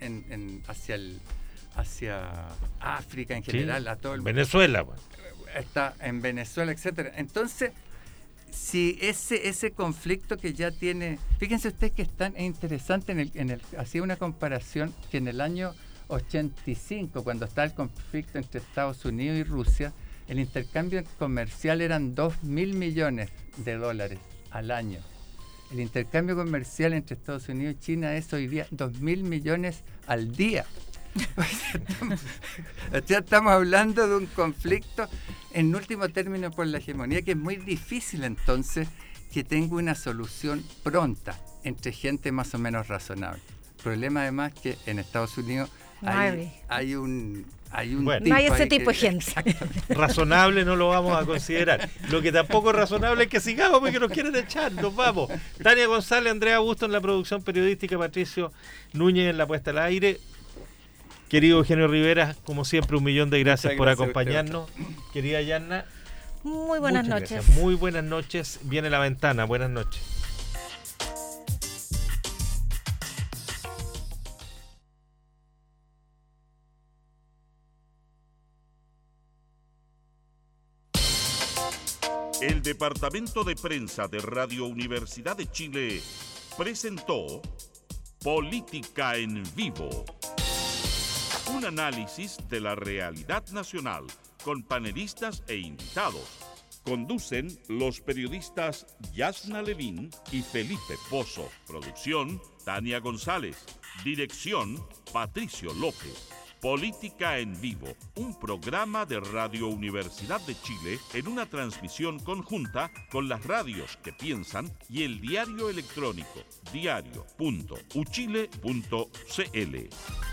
hacia África en general, sí, a todo el Venezuela. Bueno. Está en Venezuela, etcétera. Entonces, si ese conflicto que ya tiene... Fíjense ustedes que es interesante, hacía una comparación que en el año 85, cuando estaba el conflicto entre Estados Unidos y Rusia, el intercambio comercial eran $2.000 millones al año. El intercambio comercial entre Estados Unidos y China es hoy día 2.000 millones al día. Ya estamos hablando de un conflicto en último término por la hegemonía, que es muy difícil entonces que tenga una solución pronta entre gente más o menos razonable. El problema además que en Estados Unidos hay un bueno, no hay ese tipo de gente. Razonable no lo vamos a considerar. Lo que tampoco es razonable es que sigamos porque nos quieren echar. Nos vamos. Tania González, Andrea Augusto en la producción periodística, Patricio Núñez en la puesta al aire. Querido Eugenio Rivera, como siempre, 1.000.000 de gracias por acompañarnos. Querida Yanna, muy buenas noches. Gracias. Muy buenas noches. Viene La Ventana. Buenas noches. El Departamento de Prensa de Radio Universidad de Chile presentó Política en Vivo. Un análisis de la realidad nacional con panelistas e invitados. Conducen los periodistas Yasna Levín y Felipe Pozo. Producción, Tania González. Dirección, Patricio López. Política en Vivo, un programa de Radio Universidad de Chile en una transmisión conjunta con las radios que piensan y el diario electrónico diario.uchile.cl.